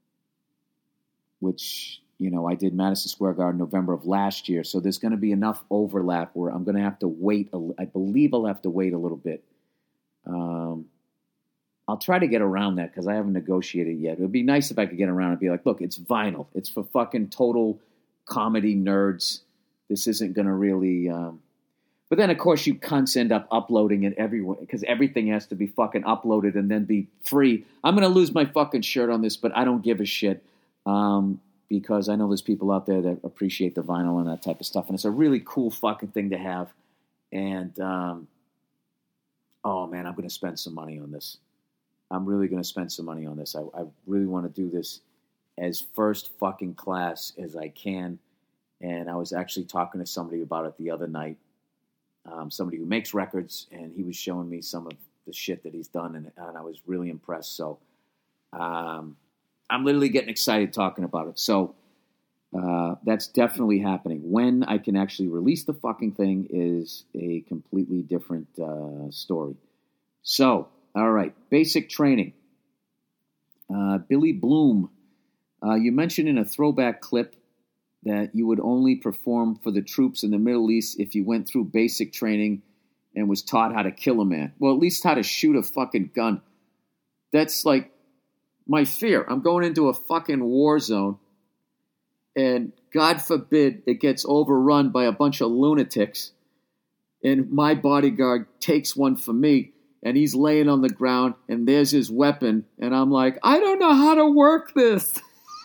which, you know, I did Madison Square Garden November of last year. So there's going to be enough overlap where I'm going to have to wait. A, I believe I'll have to wait a little bit. Um I'll try to get around that because I haven't negotiated yet. It would be nice if I could get around and be like, look, it's vinyl. It's for fucking total comedy nerds. This isn't going to really... Um... But then, of course, you cunts end up uploading it everywhere because everything has to be fucking uploaded and then be free. I'm going to lose my fucking shirt on this, but I don't give a shit um, because I know there's people out there that appreciate the vinyl and that type of stuff. And it's a really cool fucking thing to have. And, um, oh, man, I'm going to spend some money on this. I'm really going to spend some money on this. I, I really want to do this as first fucking class as I can. And I was actually talking to somebody about it the other night, um, somebody who makes records, and he was showing me some of the shit that he's done, and, and I was really impressed. So um, I'm literally getting excited talking about it. So uh, that's definitely happening. When I can actually release the fucking thing is a completely different uh, story. So... All right, basic training. Uh, Billy Bloom, uh, you mentioned in a throwback clip that you would only perform for the troops in the Middle East if you went through basic training and was taught how to kill a man. Well, at least how to shoot a fucking gun. That's like my fear. I'm going into a fucking war zone, and God forbid it gets overrun by a bunch of lunatics, and my bodyguard takes one for me, and he's laying on the ground, and there's his weapon, and I'm like, I don't know how to work this.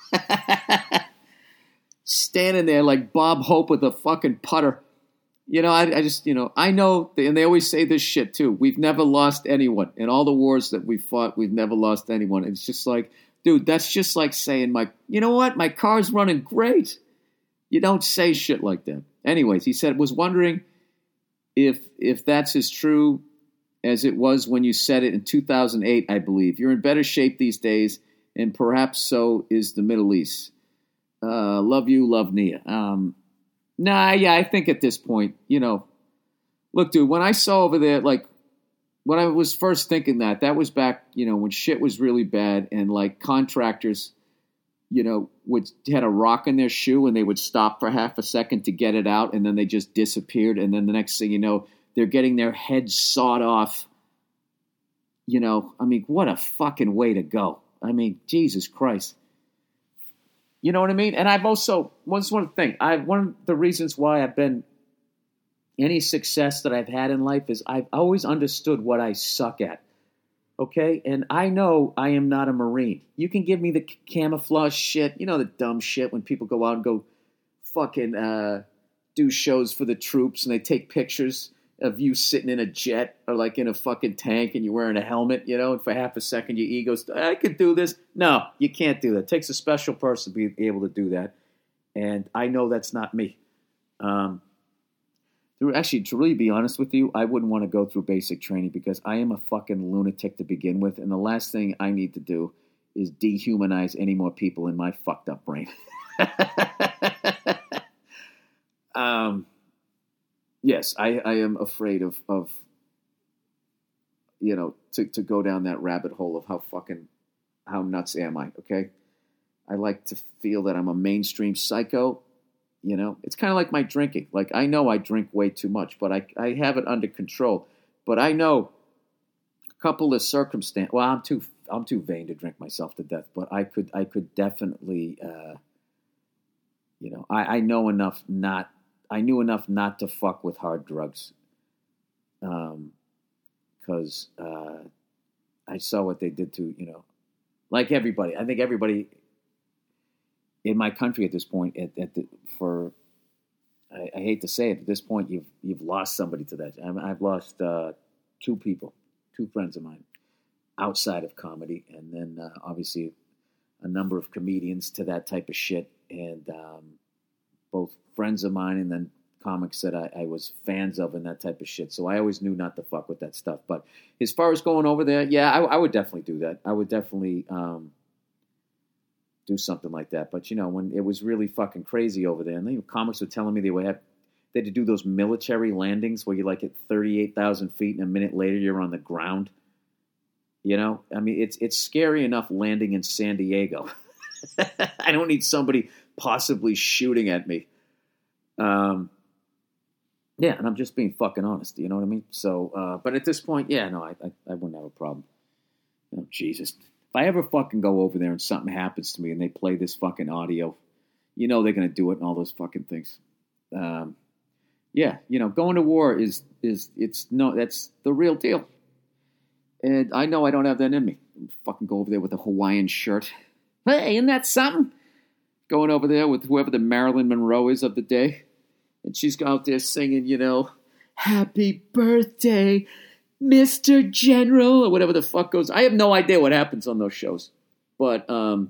Standing there like Bob Hope with a fucking putter. You know, I, I just, you know, I know, and they always say this shit too. We've never lost anyone. In all the wars that we've fought, we've never lost anyone. It's just like, dude, that's just like saying, my, you know what, my car's running great. You don't say shit like that. Anyways, he said, was wondering if if that's as true as it was when you said it in two thousand eight, I believe. You're in better shape these days, and perhaps so is the Middle East. Uh, love you, love Nia. Um, nah, yeah, I think at this point, you know, look, dude, when I saw over there, like, when I was first thinking that, that was back, you know, when shit was really bad and, like, contractors, you know, would had a rock in their shoe and they would stop for half a second to get it out and then they just disappeared. And then the next thing you know, they're getting their heads sawed off. You know, I mean, what a fucking way to go. I mean, Jesus Christ. You know what I mean? And I've also, one one thing, I one of the reasons why I've been, any success that I've had in life is I've always understood what I suck at. Okay? And I know I am not a Marine. You can give me the camouflage shit, you know, the dumb shit when people go out and go fucking uh, do shows for the troops and they take pictures of you sitting in a jet or like in a fucking tank and you're wearing a helmet, you know, and for half a second your ego's, I could do this. No, you can't do that. It takes a special person to be able to do that. And I know that's not me. Um, through, actually, to really be honest with you, I wouldn't want to go through basic training because I am a fucking lunatic to begin with. And the last thing I need to do is dehumanize any more people in my fucked up brain. um, Yes, I, I am afraid of, of you know, to, to go down that rabbit hole of how fucking, how nuts am I, okay? I like to feel that I'm a mainstream psycho, you know? It's kind of like my drinking. Like, I know I drink way too much, but I, I have it under control. But I know a couple of circumstances, well, I'm too I'm too vain to drink myself to death, but I could I could definitely, uh, you know, I, I know enough not, I knew enough not to fuck with hard drugs, um, because uh, I saw what they did to, you know, like everybody. I think everybody in my country at this point, at, at the, for, I, I hate to say it, at this point, you've you've lost somebody to that. I, I've lost uh, two people, two friends of mine, outside of comedy, and then uh, obviously a number of comedians to that type of shit, and um, both friends of mine and then comics that I, I was fans of and that type of shit. So I always knew not to fuck with that stuff. But as far as going over there, yeah, I, I would definitely do that. I would definitely um, do something like that. But, you know, when it was really fucking crazy over there, and the comics were telling me they would have, they had to do those military landings where you're like at thirty-eight thousand feet and a minute later you're on the ground. You know, I mean, it's it's scary enough landing in San Diego. I don't need somebody possibly shooting at me. Um, yeah, and I'm just being fucking honest. You know what I mean? So, uh, but at this point, yeah, no, I, I, I wouldn't have a problem. Oh, Jesus. If I ever fucking go over there and something happens to me and they play this fucking audio, you know they're going to do it and all those fucking things. Um, yeah, you know, going to war is, is, it's no, that's the real deal. And I know I don't have that in me. Fucking go over there with a Hawaiian shirt. Hey, isn't that something? Going over there with whoever the Marilyn Monroe is of the day. And she's out there singing, you know, happy birthday, Mister General, or whatever the fuck goes. I have no idea what happens on those shows. But um,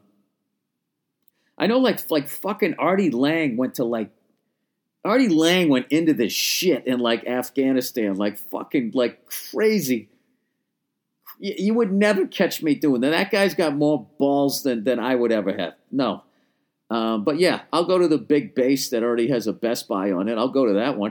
I know like like fucking Artie Lang went to like, Artie Lang went into this shit in like Afghanistan, like fucking like crazy. You, you would never catch me doing that. That guy's got more balls than, than I would ever have. No. Um, but yeah, I'll go to the big base that already has a Best Buy on it. I'll go to that one.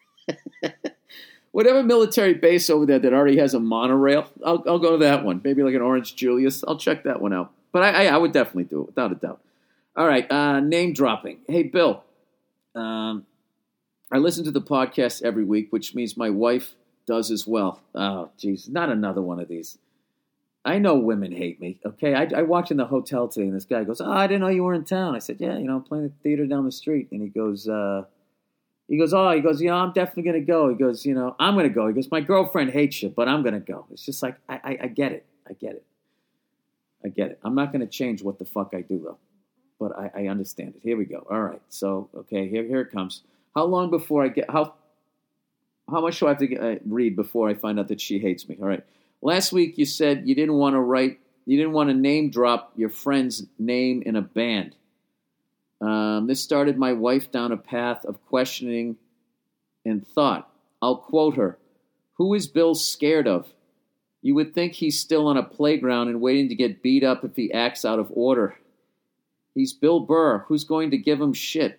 Whatever military base over there that already has a monorail, I'll, I'll go to that one. Maybe like an Orange Julius. I'll check that one out. But I, I, I would definitely do it, without a doubt. All right, uh, name dropping. Hey, Bill. Um, I listen to the podcast every week, which means my wife does as well. Oh, geez, not another one of these. I know women hate me, okay? I, I walked in the hotel today, and this guy goes, oh, I didn't know you were in town. I said, yeah, you know, I'm playing the theater down the street. And he goes, uh, he goes, oh, he goes, you know, I'm definitely going to go. He goes, you know, I'm going to go. He goes, my girlfriend hates you, but I'm going to go. It's just like, I, I, I get it. I get it. I get it. I'm not going to change what the fuck I do, though. But I, I understand it. Here we go. All right. So, okay, here here it comes. How long before I get, how how much do I have to get, uh, read before I find out that she hates me? All right. Last week you said you didn't want to write, you didn't want to name drop your friend's name in a band. Um, this started my wife down a path of questioning and thought. I'll quote her. Who is Bill scared of? You would think he's still on a playground and waiting to get beat up if he acts out of order. He's Bill Burr. Who's going to give him shit?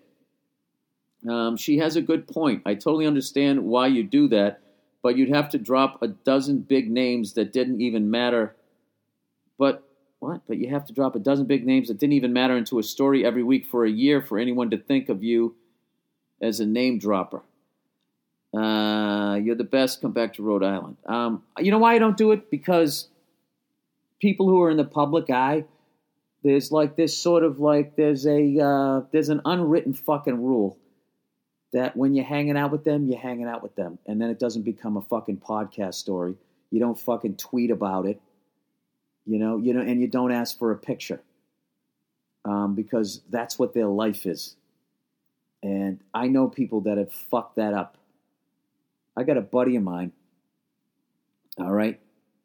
Um, she has a good point. I totally understand why you do that, but you'd have to drop a dozen big names that didn't even matter. But, what? But you have to drop a dozen big names that didn't even matter into a story every week for a year for anyone to think of you as a name dropper. Uh, you're the best. Come back to Rhode Island. Um, you know why I don't do it? Because people who are in the public eye, there's like this sort of like, there's a, uh, there's an unwritten fucking rule that when you're hanging out with them, you're hanging out with them. And then it doesn't become a fucking podcast story. You don't fucking tweet about it, you know, you know, and you don't ask for a picture um, because that's what their life is. And I know people that have fucked that up. I got a buddy of mine, all right?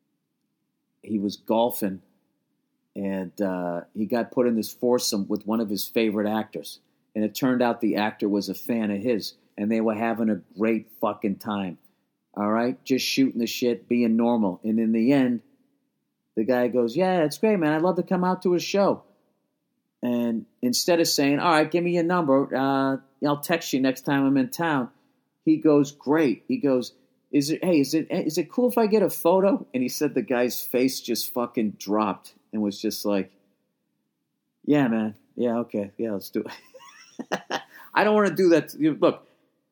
He was golfing. And uh, he got put in this foursome with one of his favorite actors. And it turned out the actor was a fan of his. And they were having a great fucking time. All right? Just shooting the shit, being normal. And in the end, the guy goes, yeah, it's great, man. I'd love to come out to a show. And instead of saying, all right, give me your number. Uh, I'll text you next time I'm in town. He goes, great. He goes, is it, hey, is it, is it cool if I get a photo? And he said the guy's face just fucking dropped. And was just like, yeah, man. Yeah, okay. Yeah, let's do it. I don't want to do that. Look,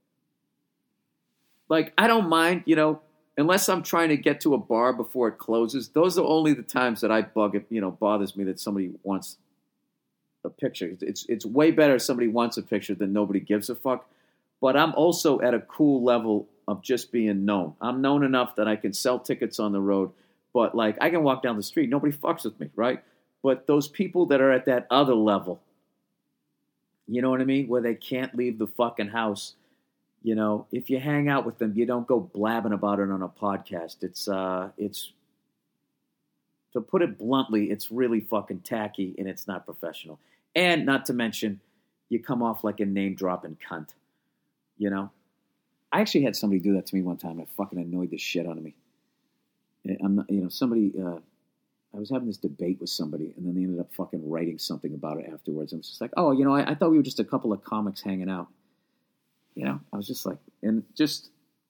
like, I don't mind, you know, unless I'm trying to get to a bar before it closes. Those are only the times that I bug it, you know, bothers me that somebody wants a picture. It's, it's way better if somebody wants a picture than nobody gives a fuck. But I'm also at a cool level of just being known. I'm known enough that I can sell tickets on the road. But, like, I can walk down the street. Nobody fucks with me, right? But those people that are at that other level, you know what I mean? Where they can't leave the fucking house. You know, if you hang out with them, you don't go blabbing about it on a podcast. It's, uh, it's, to put it bluntly, it's really fucking tacky and it's not professional. And not to mention, you come off like a name-dropping cunt. You know? I actually had somebody do that to me one time. It fucking annoyed the shit out of me. I'm not, you know, somebody, uh, I was having this debate with somebody, and then they ended up fucking writing something about it afterwards. I was just like, oh, you know, I, I thought we were just a couple of comics hanging out. You know, I was just like, and just,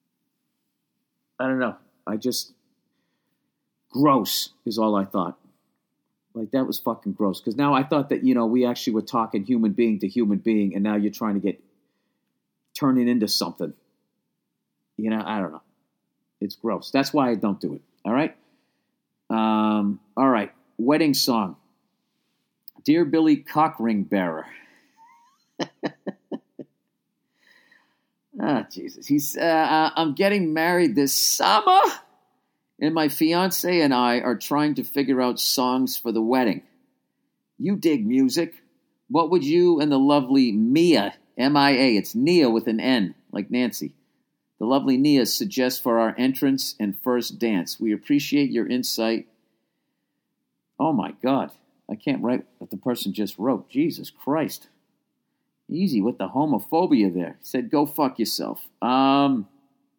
I don't know. I just, gross is all I thought. Like, that was fucking gross. Because now I thought that, you know, we actually were talking human being to human being, and now you're trying to get, turn it into something. You know, I don't know. It's gross. That's why I don't do it. All right? Um, all right. Wedding song. Dear Billy Cockring Bearer. Ah, Jesus. He's, uh, I'm getting married this summer, and my fiance and I are trying to figure out songs for the wedding. You dig music. What would you and the lovely Mia, M I A, it's Nia with an N, like Nancy, the lovely Nia suggests for our entrance and first dance? We appreciate your insight. Oh, my God. I can't write what the person just wrote. Jesus Christ. Easy with the homophobia there. He said, go fuck yourself. Um,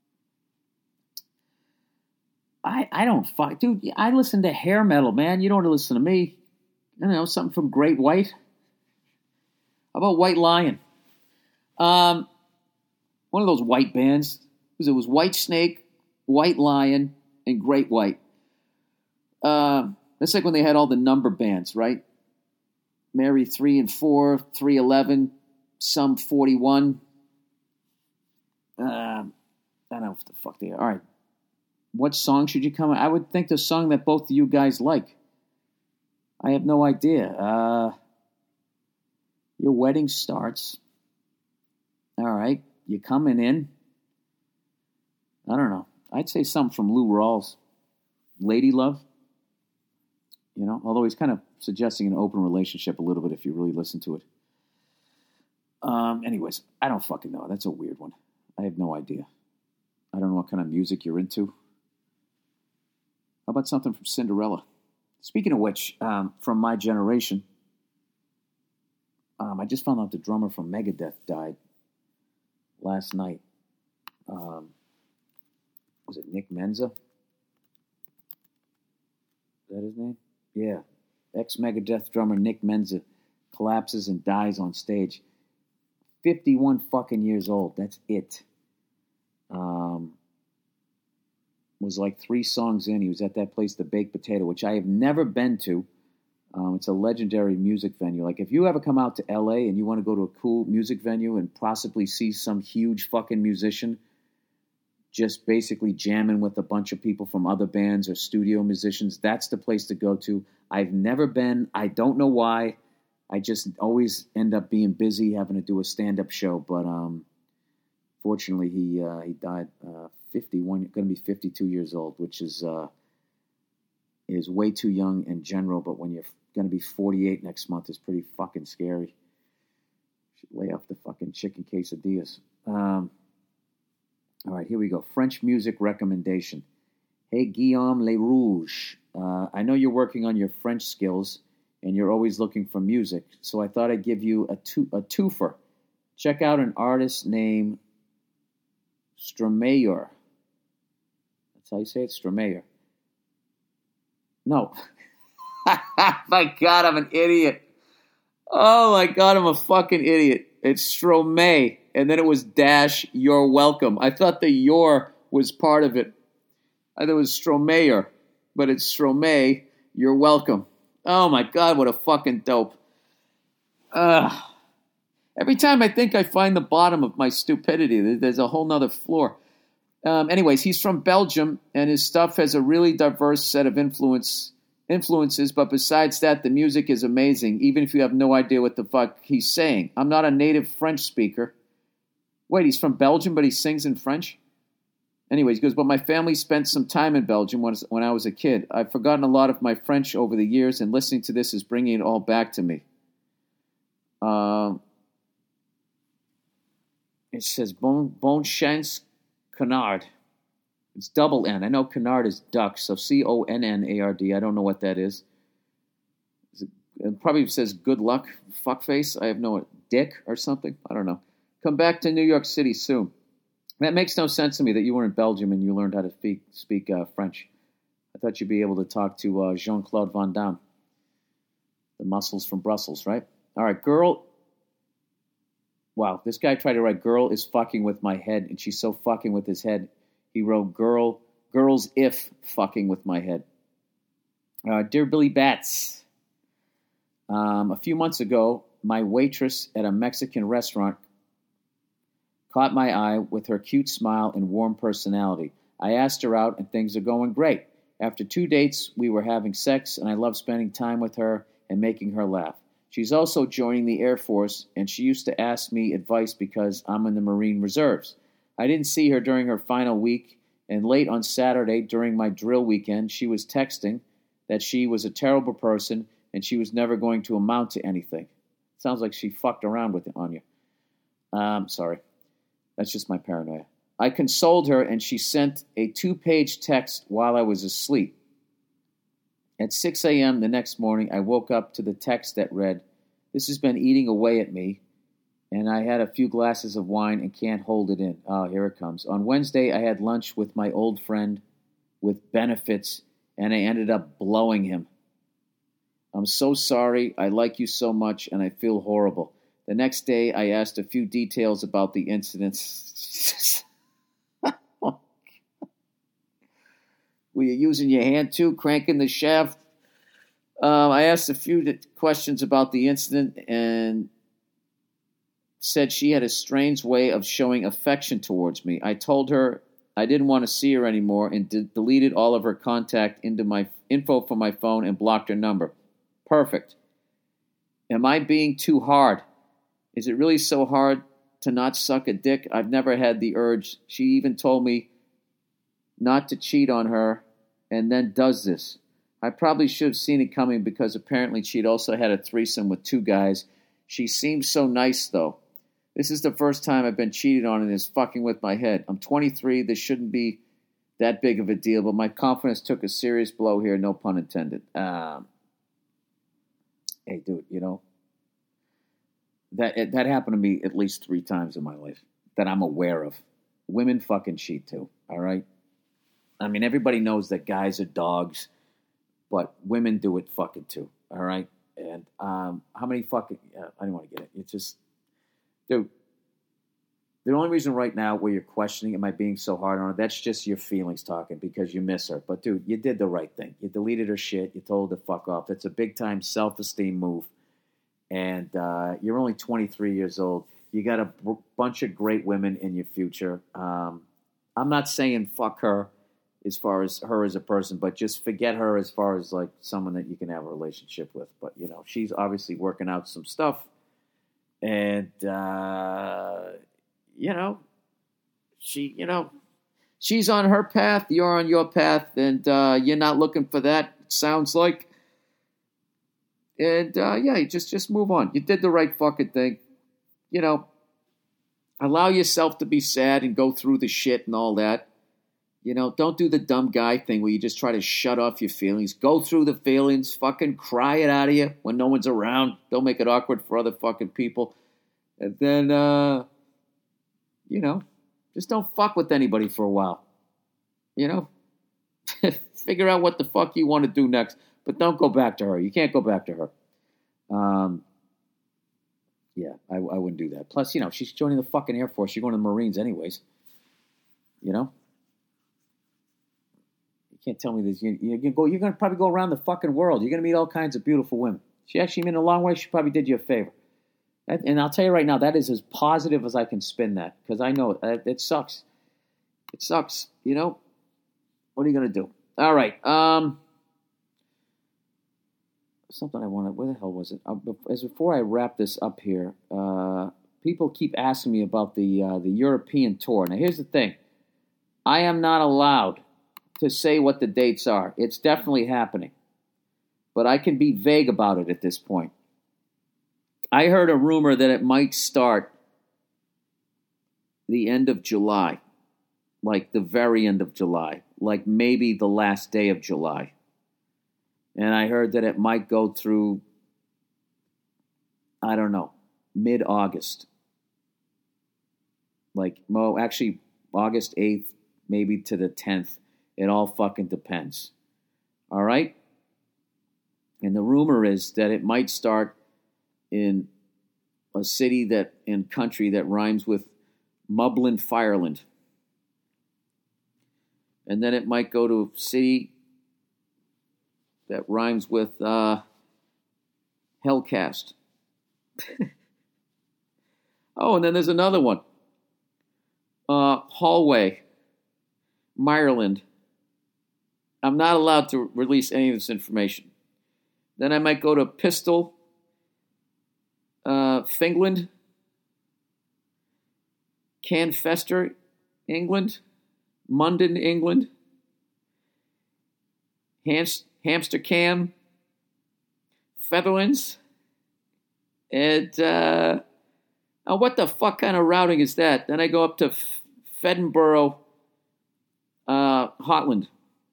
I I don't fuck. Dude, I listen to hair metal, man. You don't want to listen to me. I don't know, something from Great White. How about White Lion? Um, one of those white bands. It was White Snake, White Lion, and Great White. Uh, that's like when they had all the number bands, right? Mary three and four, three eleven, some forty-one. Uh, I don't know what the fuck they are. All right. What song should you come? I would think the song that both of you guys like. I have no idea. Uh, your wedding starts. All right. You're coming in. I don't know. I'd say something from Lou Rawls. Lady Love. You know, although he's kind of suggesting an open relationship a little bit if you really listen to it. Um, anyways, I don't fucking know. That's a weird one. I have no idea. I don't know what kind of music you're into. How about something from Cinderella? Speaking of which, um, from my generation, um, I just found out the drummer from Megadeth died last night. Um, was it Nick Menza? Is that his name? Yeah. Ex-Megadeth drummer Nick Menza collapses and dies on stage. fifty-one fucking years old. That's it. Um, was like three songs in. He was at that place, The Baked Potato, which I have never been to. Um, it's a legendary music venue. Like, if you ever come out to L A and you want to go to a cool music venue and possibly see some huge fucking musician just basically jamming with a bunch of people from other bands or studio musicians, that's the place to go to. I've never been. I don't know why. I just always end up being busy having to do a stand-up show. But um, fortunately, he uh, he died uh, fifty-one, going to be fifty-two years old, which is uh, is way too young in general. But when you're going to be forty-eight next month, it's pretty fucking scary. Should lay off the fucking chicken quesadillas. Um, all right, here we go. French music recommendation. Hey, Guillaume Le Rouge. Uh, I know you're working on your French skills, and you're always looking for music, so I thought I'd give you a, two, a twofer. Check out an artist named Stromae. That's how you say it, Stromae. No. My God, I'm an idiot. Oh, my God, I'm a fucking idiot. It's Stromae, and then it was dash, you're welcome. I thought the your was part of it. I thought it was Stromae, but it's Stromae, you're welcome. Oh, my God, what a fucking dope. Uh, every time I think I find the bottom of my stupidity, there's a whole nother floor. Um, anyways, he's from Belgium, and his stuff has a really diverse set of influence influences, but besides that, the music is amazing, even if you have no idea what the fuck he's saying. I'm not a native French speaker. Wait, he's from Belgium, but he sings in French? Anyways, he goes, but my family spent some time in Belgium when, when I was a kid. I've forgotten a lot of my French over the years, and listening to this is bringing it all back to me. Um, it says, bon, bon chance canard. It's double N. I know canard is duck, so C O N N A R D. I don't know what that is. It, it probably says good luck, fuckface. I have no, dick or something. I don't know. Come back to New York City soon. That makes no sense to me that you were in Belgium and you learned how to speak, speak uh, French. I thought you'd be able to talk to uh, Jean-Claude Van Damme. The muscles from Brussels, right? All right, girl. Wow, this guy tried to write girl is fucking with my head, and she's so fucking with his head. He wrote girl, girls if fucking with my head. Uh, Dear Billy Bats, um, a few months ago, my waitress at a Mexican restaurant caught my eye with her cute smile and warm personality. I asked her out, and things are going great. After two dates, we were having sex, and I love spending time with her and making her laugh. She's also joining the Air Force, and she used to ask me advice because I'm in the Marine Reserves. I didn't see her during her final week, and late on Saturday during my drill weekend, she was texting that she was a terrible person and she was never going to amount to anything. Sounds like she fucked around with it on you. Um, sorry. That's just my paranoia. I consoled her, and she sent a two-page text while I was asleep. At six a.m. the next morning, I woke up to the text that read, "This has been eating away at me, and I had a few glasses of wine and can't hold it in." Oh, here it comes. On Wednesday, I had lunch with my old friend with benefits, and I ended up blowing him. I'm so sorry. I like you so much, and I feel horrible. The next day, I asked a few details about the incidents. Oh, were you using your hand too, cranking the shaft? Um, I asked a few questions about the incident and said she had a strange way of showing affection towards me. I told her I didn't want to see her anymore and de- deleted all of her contact into my info from my phone and blocked her number. Perfect. Am I being too hard? Is it really so hard to not suck a dick? I've never had the urge. She even told me not to cheat on her and then does this. I probably should have seen it coming because apparently she'd also had a threesome with two guys. She seems so nice, though. This is the first time I've been cheated on and it's fucking with my head. I'm twenty-three. This shouldn't be that big of a deal, but my confidence took a serious blow here, no pun intended. Um, hey, dude, you know, that it, that happened to me at least three times in my life that I'm aware of. Women fucking cheat, too, all right? I mean, everybody knows that guys are dogs, but women do it fucking, too, all right? And um, how many fucking... Uh, I don't want to get it. It's just... Dude, the only reason right now where you're questioning am I being so hard on her, that's just your feelings talking because you miss her. But, dude, you did the right thing. You deleted her shit. You told her to fuck off. That's a big-time self-esteem move. And uh, you're only twenty-three years old. You got a b- bunch of great women in your future. Um, I'm not saying fuck her as far as her as a person, but just forget her as far as, like, someone that you can have a relationship with. But, you know, she's obviously working out some stuff. And, uh, you know, she, you know, she's on her path, you're on your path, and uh, you're not looking for that, it sounds like. And, uh, yeah, you just, just move on. You did the right fucking thing. You know, allow yourself to be sad and go through the shit and all that. You know, don't do the dumb guy thing where you just try to shut off your feelings. Go through the feelings, fucking cry it out of you when no one's around. Don't make it awkward for other fucking people. And then, uh, you know, just don't fuck with anybody for a while. You know? Figure out what the fuck you want to do next. But don't go back to her. You can't go back to her. Um, yeah, I, I wouldn't do that. Plus, you know, she's joining the fucking Air Force. You're going to the Marines anyways. You know? You can't tell me this. You, you're gonna go. You're gonna probably go around the fucking world. You're gonna meet all kinds of beautiful women. She actually meant a long way. She probably did you a favor. And, and I'll tell you right now, that is as positive as I can spin that because I know it, it sucks. It sucks. You know. What are you gonna do? All right. Um, something I wanted. Where the hell was it? Uh, as before I wrap this up here, uh, people keep asking me about the uh, the European tour. Now here's the thing. I am not allowed to say what the dates are. It's definitely happening. But I can be vague about it at this point. I heard a rumor that it might start the end of July. Like the very end of July. Like maybe the last day of July. And I heard that it might go through, I don't know, mid-August. Like, well, actually, August eighth, maybe to the tenth. It all fucking depends. All right? And the rumor is that it might start in a city that and country that rhymes with Mublin Fireland. And then it might go to a city that rhymes with uh, Hellcast. Oh, and then there's another one. Uh, Hallway, Ireland. I'm not allowed to release any of this information. Then I might go to Pistol, uh, Fingland, Canfester, England, Munden, England, Hans- Hamster Cam, Featherlands, and uh, oh, what the fuck kind of routing is that? Then I go up to F- Fedinburgh, uh, Hotland.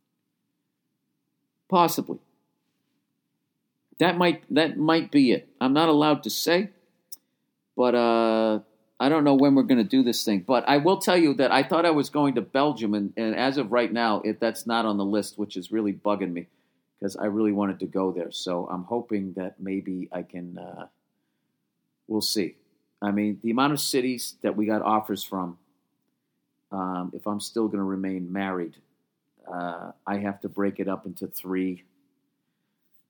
Possibly. That might that might be it. I'm not allowed to say, but uh, I don't know when we're going to do this thing. But I will tell you that I thought I was going to Belgium, and, and as of right now, it, that's not on the list, which is really bugging me because I really wanted to go there. So I'm hoping that maybe I can. Uh, we'll see. I mean, the amount of cities that we got offers from. Um, if I'm still going to remain married, uh, I have to break it up into three.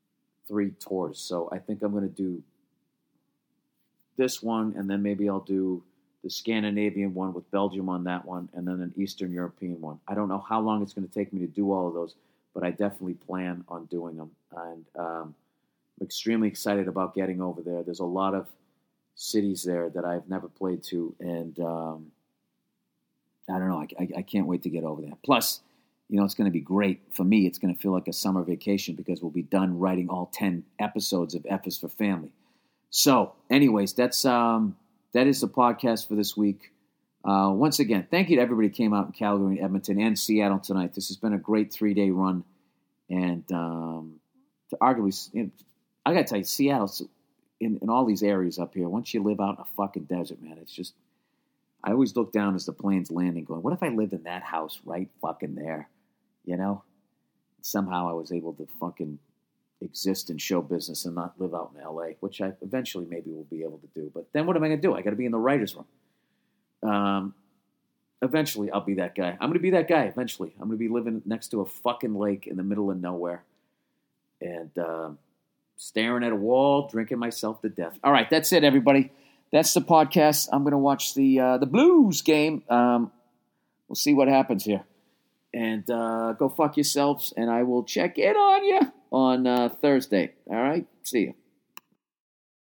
three tours. So I think I'm going to do this one, and then maybe I'll do the Scandinavian one with Belgium on that one, and then an Eastern European one. I don't know how long it's going to take me to do all of those, but I definitely plan on doing them. And um, I'm extremely excited about getting over there. There's a lot of cities there that I've never played to, and um, I don't know. I, I, I can't wait to get over there. Plus, you know, it's going to be great for me. It's going to feel like a summer vacation because we'll be done writing all ten episodes of F is for Family. So, anyways, that's um, that is the podcast for this week. Uh, once again, thank you to everybody who came out in Calgary, Edmonton, and Seattle tonight. This has been a great three-day run, and um, to arguably, you know, I got to tell you, Seattle, in, in all these areas up here, once you live out in a fucking desert, man, it's just, I always look down as the plane's landing going, what if I lived in that house right fucking there, you know? Somehow I was able to fucking exist in show business and not live out in L A, which I eventually maybe will be able to do. But then what am I going to do? I got to be in the writer's room. Um, eventually I'll be that guy. I'm going to be that guy eventually. I'm going to be living next to a fucking lake in the middle of nowhere and um, staring at a wall, drinking myself to death. All right, that's it, everybody. That's the podcast. I'm going to watch the uh, the Blues game. Um, we'll see what happens here. And uh, go fuck yourselves, and I will check in on you on uh, Thursday. All right? See you.